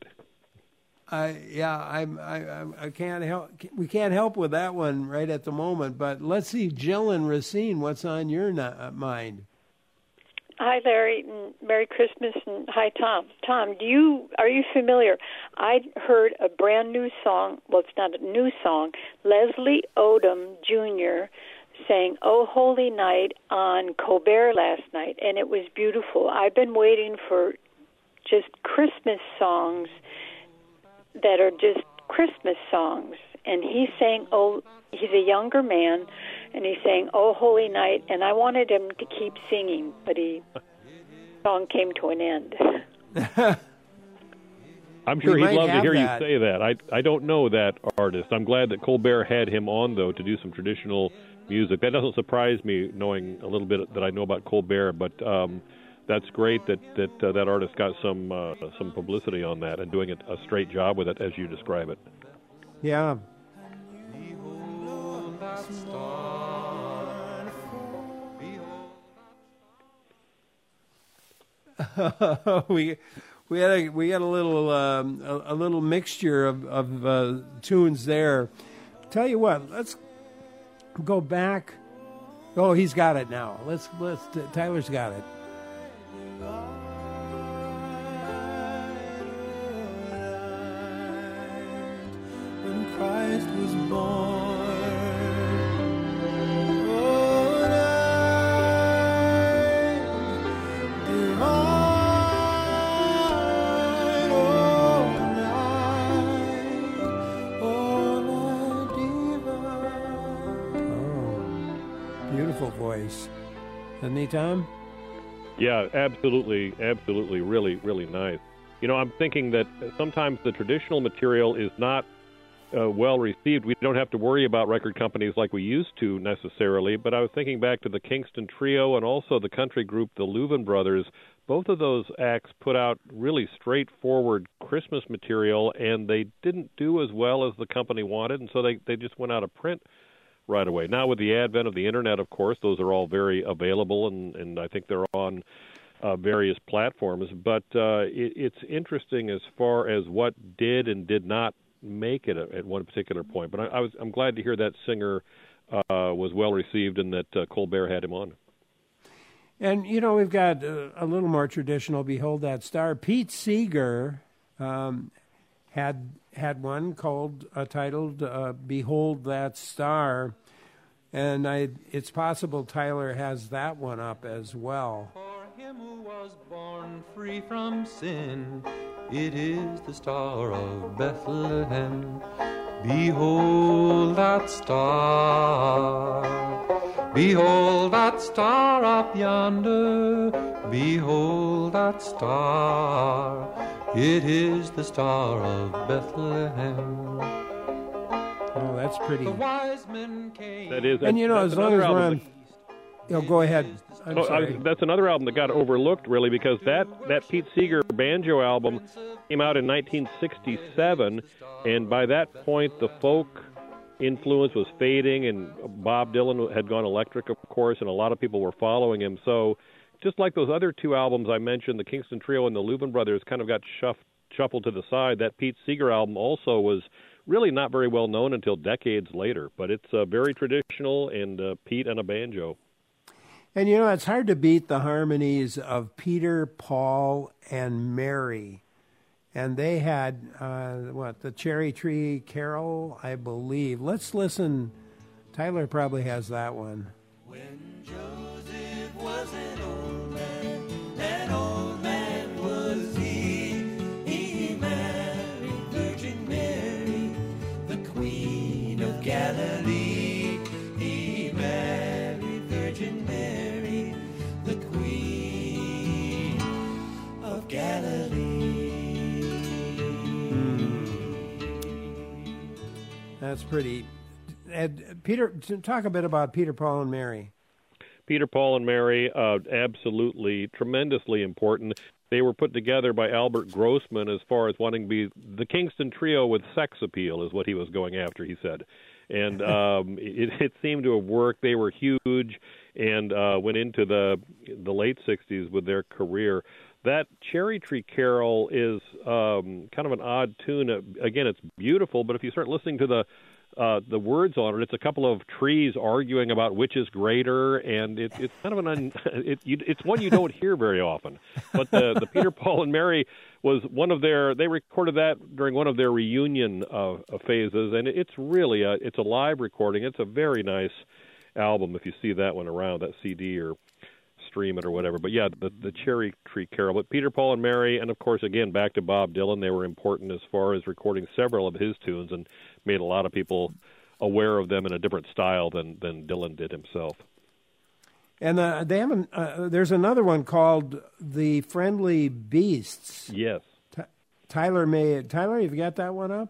I can't help. We can't help with that one right at the moment. But let's see, Jill and Racine, what's on your mind? Hi, Larry, and Merry Christmas, and hi, Tom. Tom, are you familiar? I heard a brand new song. Well, it's not a new song. Leslie Odom Jr. sang "Oh Holy Night" on Colbert last night, and it was beautiful. I've been waiting for just Christmas songs that are just Christmas songs, and he sang, he's a younger man, and he's saying, "Oh Holy Night," and I wanted him to keep singing, but the song came to an end. I'm sure he'd love to hear you say that. I don't know that artist. I'm glad that Colbert had him on, though, to do some traditional music. That doesn't surprise me, knowing a little bit that I know about Colbert, but that's great that artist got some publicity on that and doing a straight job with it, as you describe it. Yeah. we had a little mixture of tunes there. Tell you what, let's go back. Oh, he's got it now. Tyler's got it. When Christ was born. Voice. Isn't he, Tom? Yeah, absolutely, really, really nice. You know, I'm thinking that sometimes the traditional material is not well received. We don't have to worry about record companies like we used to necessarily, but I was thinking back to the Kingston Trio and also the country group, the Louvin Brothers. Both of those acts put out really straightforward Christmas material, and they didn't do as well as the company wanted, and so they just went out of print right away. Now, with the advent of the Internet, of course, those are all very available, and I think they're on various platforms. But it's interesting as far as what did and did not make it at one particular point. But I'm glad to hear that singer was well received and that Colbert had him on. And, you know, we've got a little more traditional Behold That Star. Pete Seeger had one titled "Behold That Star," and it's possible Tyler has that one up as well. For him who was born free from sin, it is the Star of Bethlehem. Behold that star, behold that star up yonder, behold that star. It is the Star of Bethlehem. Oh, that's pretty. The wise men came. That is. And you know, as long as we're on. Go ahead. I'm sorry. That's another album that got overlooked, really, because that Pete Seeger banjo album came out in 1967, and by that point, the folk influence was fading, and Bob Dylan had gone electric, of course, and a lot of people were following him. So, just like those other two albums I mentioned, the Kingston Trio and the Louvin Brothers kind of got shuffled to the side. That Pete Seeger album also was really not very well known until decades later, but it's very traditional, and Pete and a banjo. And, you know, it's hard to beat the harmonies of Peter, Paul, and Mary. And they had, the Cherry Tree Carol, I believe. Let's listen. Tyler probably has that one. When Joseph was an old man was he married Virgin Mary, the Queen of Galilee. He married that's pretty. Peter, talk a bit about Peter, Paul, and Mary. Peter, Paul, and Mary, absolutely tremendously important. They were put together by Albert Grossman as far as wanting to be the Kingston Trio with sex appeal is what he was going after, he said. And it seemed to have worked. They were huge and went into the late 60s with their career. That Cherry Tree Carol is kind of an odd tune. Again, it's beautiful, but if you start listening to the words on it, it's a couple of trees arguing about which is greater, and it's kind of it's one you don't hear very often. But the Peter, Paul, and Mary was one of they recorded that during one of their reunion phases, and it's really it's a live recording. It's a very nice album if you see that one around, that CD or stream it or whatever. But yeah, the Cherry Tree Carol. But Peter, Paul, and Mary, and of course, again, back to Bob Dylan, they were important as far as recording several of his tunes and made a lot of people aware of them in a different style than Dylan did himself. And they haven't. There's another one called The Friendly Beasts. Yes. Tyler, you've got that one up?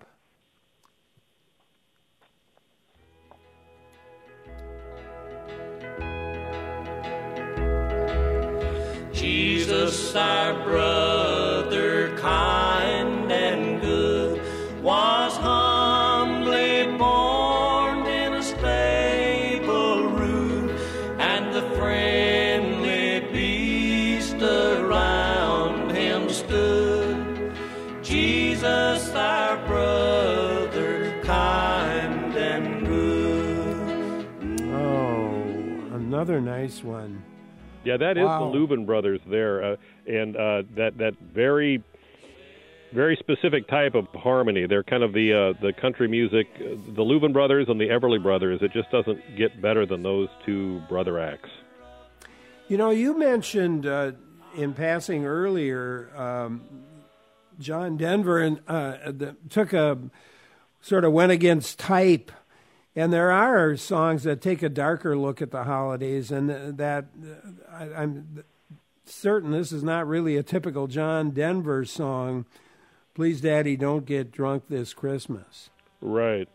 Jesus, our brother, kind and good, was humbly born in a stable rude, and the friendly beast around him stood. Jesus, our brother, kind and good. Oh, another nice one. Yeah, that is the Lubin Brothers there, and that very, very specific type of harmony. They're kind of the country music, the Lubin Brothers and the Everly Brothers. It just doesn't get better than those two brother acts. You know, you mentioned in passing earlier, John Denver and took a sort of went against type. And there are songs that take a darker look at the holidays, and that I'm certain this is not really a typical John Denver song. Please, Daddy, don't get drunk this Christmas. Right.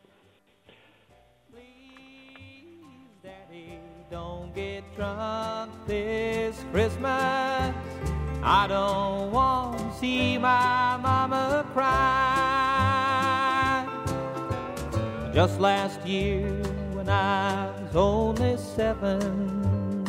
Please, Daddy, don't get drunk this Christmas. I don't want to see my mama cry. Just last year when I was only 7,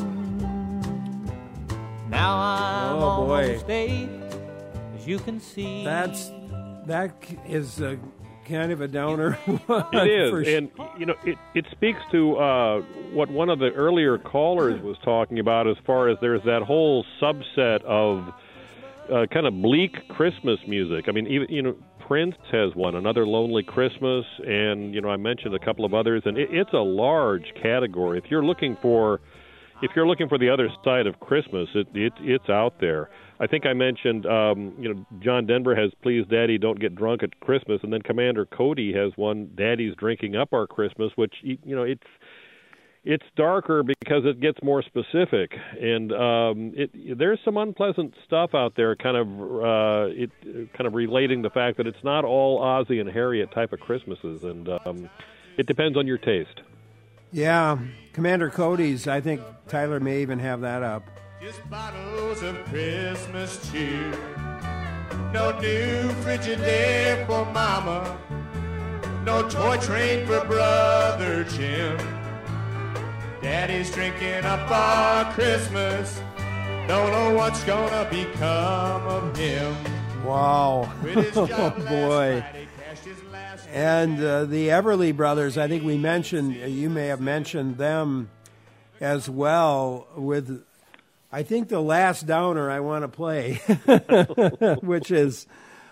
now I'm almost 8, as you can see. That is kind of a downer. It is, and you know, it speaks to what one of the earlier callers was talking about, as far as there's that whole subset of kind of bleak Christmas music. I mean, even Prince has one, Another Lonely Christmas, and I mentioned a couple of others, and it's a large category. If you're looking for the other side of Christmas, it's out there. I think I mentioned John Denver has Please Daddy Don't Get Drunk at Christmas, and then Commander Cody has one, Daddy's Drinking Up Our Christmas, which it's darker because it gets more specific, and there's some unpleasant stuff out there, kind of relating the fact that it's not all Ozzie and Harriet type of Christmases, and it depends on your taste. Yeah, Commander Cody's. I think Tyler may even have that up. Just bottles of Christmas cheer. No new Frigidaire for Mama. No toy train for Brother Jim. Daddy's drinking up our Christmas. Don't know what's gonna become of him. Wow. Oh, boy. And the Everly Brothers, I think we mentioned, you may have mentioned them as well, with, I think, the last downer I want to play, which is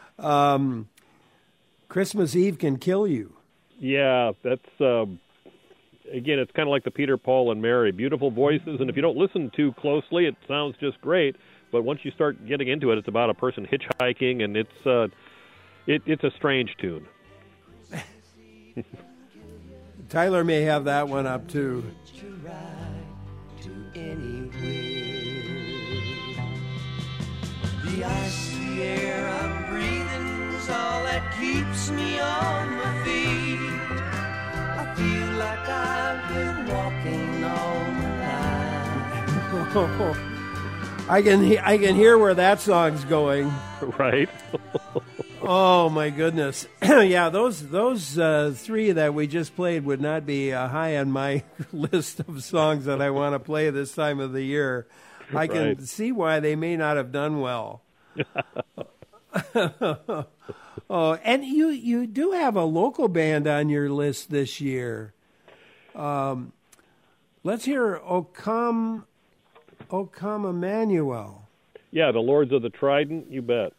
Christmas Eve Can Kill You. Yeah, that's... Again, it's kind of like the Peter, Paul, and Mary. Beautiful voices, and if you don't listen too closely, it sounds just great. But once you start getting into it, it's about a person hitchhiking, and it's a strange tune. Tyler may have that one up, too. The icy air I'm breathing is all that keeps me on my feet. like I've been walking all the time. I can hear where that song's going. Right. Oh my goodness! Yeah, those three that we just played would not be high on my list of songs that I want to play this time of the year. I can see why they may not have done well. Oh, and you do have a local band on your list this year. Let's hear O Come Emmanuel. Yeah, the Lords of the Trident, you bet.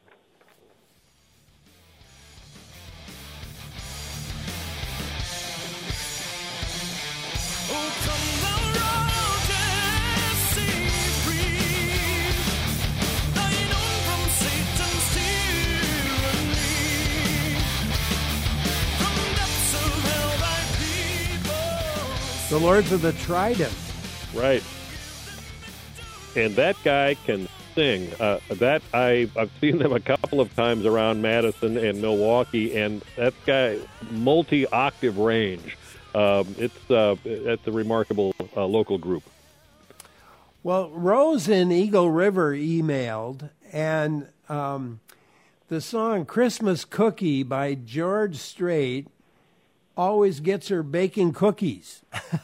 The Lords of the Trident. Right. And that guy can sing. I've seen them a couple of times around Madison and Milwaukee, and that guy, multi-octave range. It's a remarkable local group. Well, Rose in Eagle River emailed, and the song Christmas Cookie by George Strait always gets her baking cookies.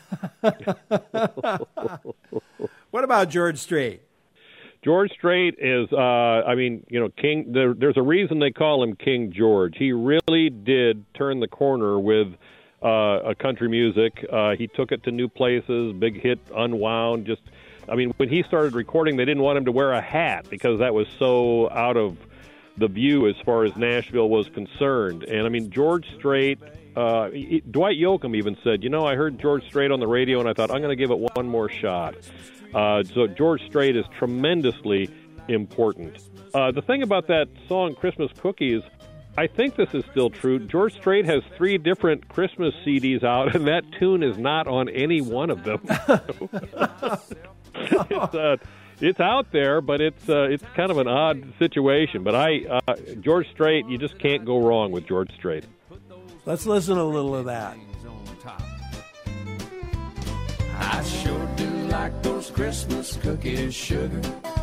What about George Strait? George Strait is, King. There's a reason they call him King George. He really did turn the corner with country music. He took it to new places, big hit, Unwound. When he started recording, they didn't want him to wear a hat because that was so out of the view as far as Nashville was concerned. And, George Strait... Dwight Yoakam even said, I heard George Strait on the radio, and I thought, I'm going to give it one more shot. So George Strait is tremendously important. The thing about that song, Christmas Cookies, I think this is still true. George Strait has 3 different Christmas CDs out, and that tune is not on any one of them. It's out there, but it's kind of an odd situation. But George Strait, you just can't go wrong with George Strait. Let's listen to a little of that. I sure do like those Christmas cookies, sugar.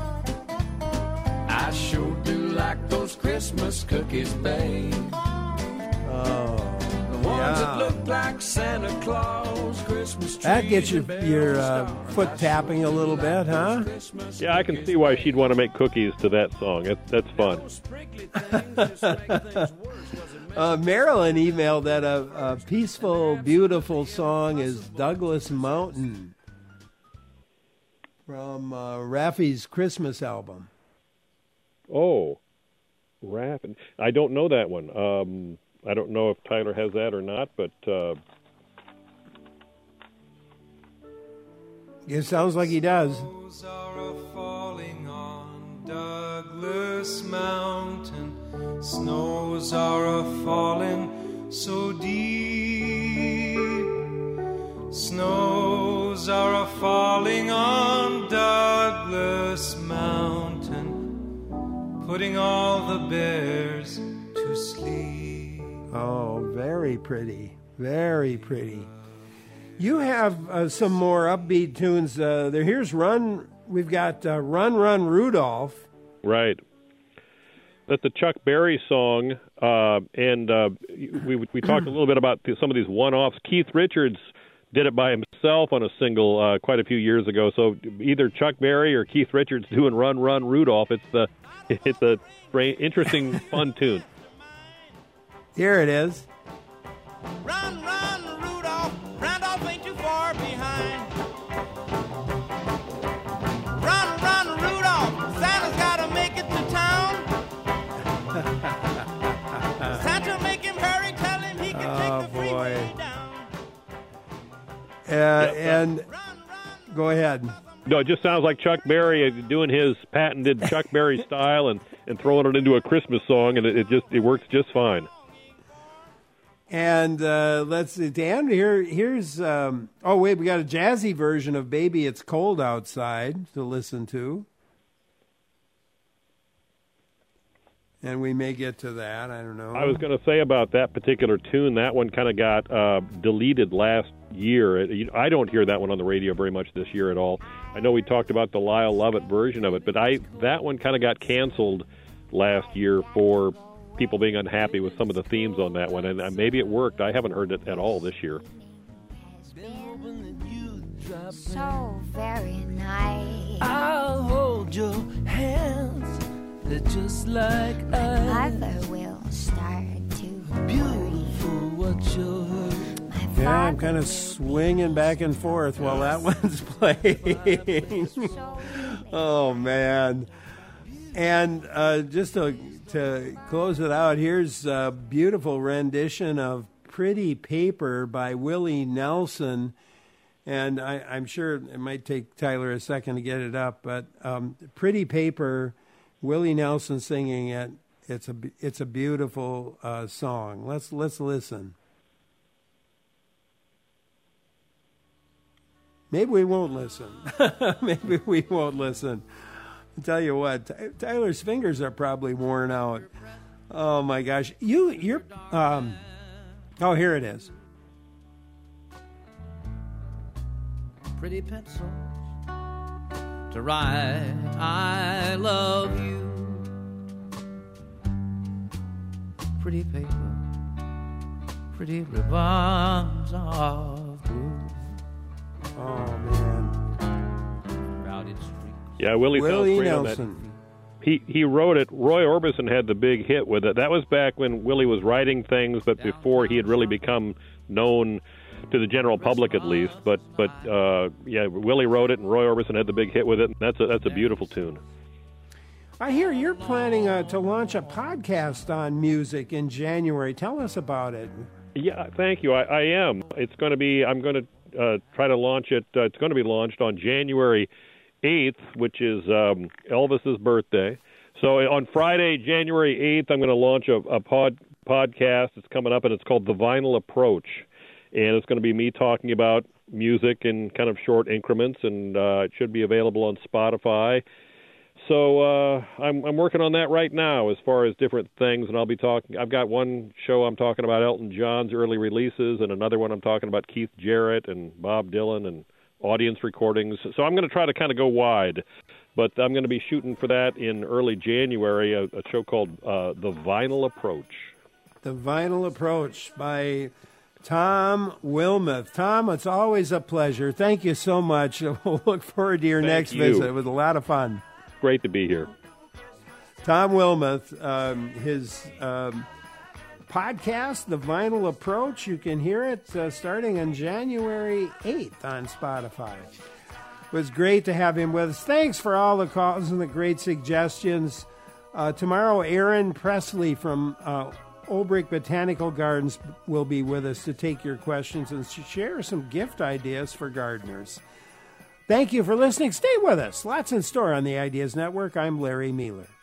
I sure do like those Christmas cookies, babe. Oh, the ones that look like Santa Claus Christmas tree. That gets your foot tapping a little bit, huh? Yeah, I can see why she'd want to make cookies to that song. That's fun. Marilyn emailed that a peaceful, beautiful song is Douglas Mountain from Raffi's Christmas album. Oh, Raffi. I don't know that one. I don't know if Tyler has that or not, but... It sounds like he does. Snows are falling on Douglas Mountain. Snows are falling so deep. Snows are falling on Douglas Mountain, putting all the bears to sleep. Oh, very pretty. Very pretty. You have some more upbeat tunes. Here's Run. We've got Run, Run, Rudolph. Right. That's a Chuck Berry song, and we talked a little bit about some of these one-offs. Keith Richards did it by himself on a single quite a few years ago. So either Chuck Berry or Keith Richards doing Run, Run, Rudolph. It's a interesting, fun tune. Here it is. Run, run, Rudolph. Randolph ain't too far behind. Run, run, Rudolph. Santa's gotta make it to town. Santa, make him hurry. Tell him he can take the freeway down. And go ahead. No, it just sounds like Chuck Berry doing his patented Chuck Berry style and throwing it into a Christmas song, and it works just fine. And let's see, Dan, here's we got a jazzy version of Baby It's Cold Outside to listen to. and we may get to that. I don't know. I was going to say about that particular tune, that one kind of got deleted last year. I don't hear that one on the radio very much this year at all. I know we talked about the Lyle Lovett version of it, but that one kind of got canceled last year for people being unhappy with some of the themes on that one, and maybe it worked. I haven't heard it at all this year. So very nice. I'll hold your hands. They're just like ice. Mother will start to beautiful what you're hurt. Yeah, I'm kind of swinging back and forth while that one's playing. Oh, man. And just to close it out, here's a beautiful rendition of Pretty Paper by Willie Nelson. And I'm sure it might take Tyler a second to get it up, but Pretty Paper, Willie Nelson singing it. It's a beautiful song. Let's listen. Maybe we won't listen. Maybe we won't listen. I'll tell you what, Tyler's fingers are probably worn out. Oh my gosh, you're. Oh, here it is. Pretty pencils to write I love you. Pretty paper, pretty ribbons of blue. Oh man. Crowded streets. Yeah, Willie Nelson. He wrote it. Roy Orbison had the big hit with it. That was back when Willie was writing things, but before he had really become known to the general public, at least. But yeah, Willie wrote it, and Roy Orbison had the big hit with it. And that's a beautiful tune. I hear you're planning to launch a podcast on music in January. Tell us about it. Yeah, thank you. I am. It's going to be. I'm going to try to launch it. It's going to be launched on January 8th, which is Elvis's birthday. So on Friday, January 8th, I'm going to launch a podcast. It's coming up, and it's called The Vinyl Approach. And it's going to be me talking about music in kind of short increments, and it should be available on Spotify. So I'm working on that right now as far as different things, and I'll be talking. I've got one show I'm talking about Elton John's early releases, and another one I'm talking about Keith Jarrett and Bob Dylan and audience recordings. So I'm going to try to kind of go wide, but I'm going to be shooting for that in early January, a show called The Vinyl Approach. The Vinyl Approach by Tom Wilmoth. Tom, it's always a pleasure. Thank you so much. We'll look forward to your next visit. It was a lot of fun. Great to be here. Tom Wilmoth, his podcast, The Vinyl Approach, you can hear it starting on January 8th on Spotify. It was great to have him with us. Thanks for all the calls and the great suggestions. Tomorrow, Aaron Presley from Olbrich Botanical Gardens will be with us to take your questions and share some gift ideas for gardeners. Thank you for listening. Stay with us. Lots in store on the Ideas Network. I'm Larry Mueller.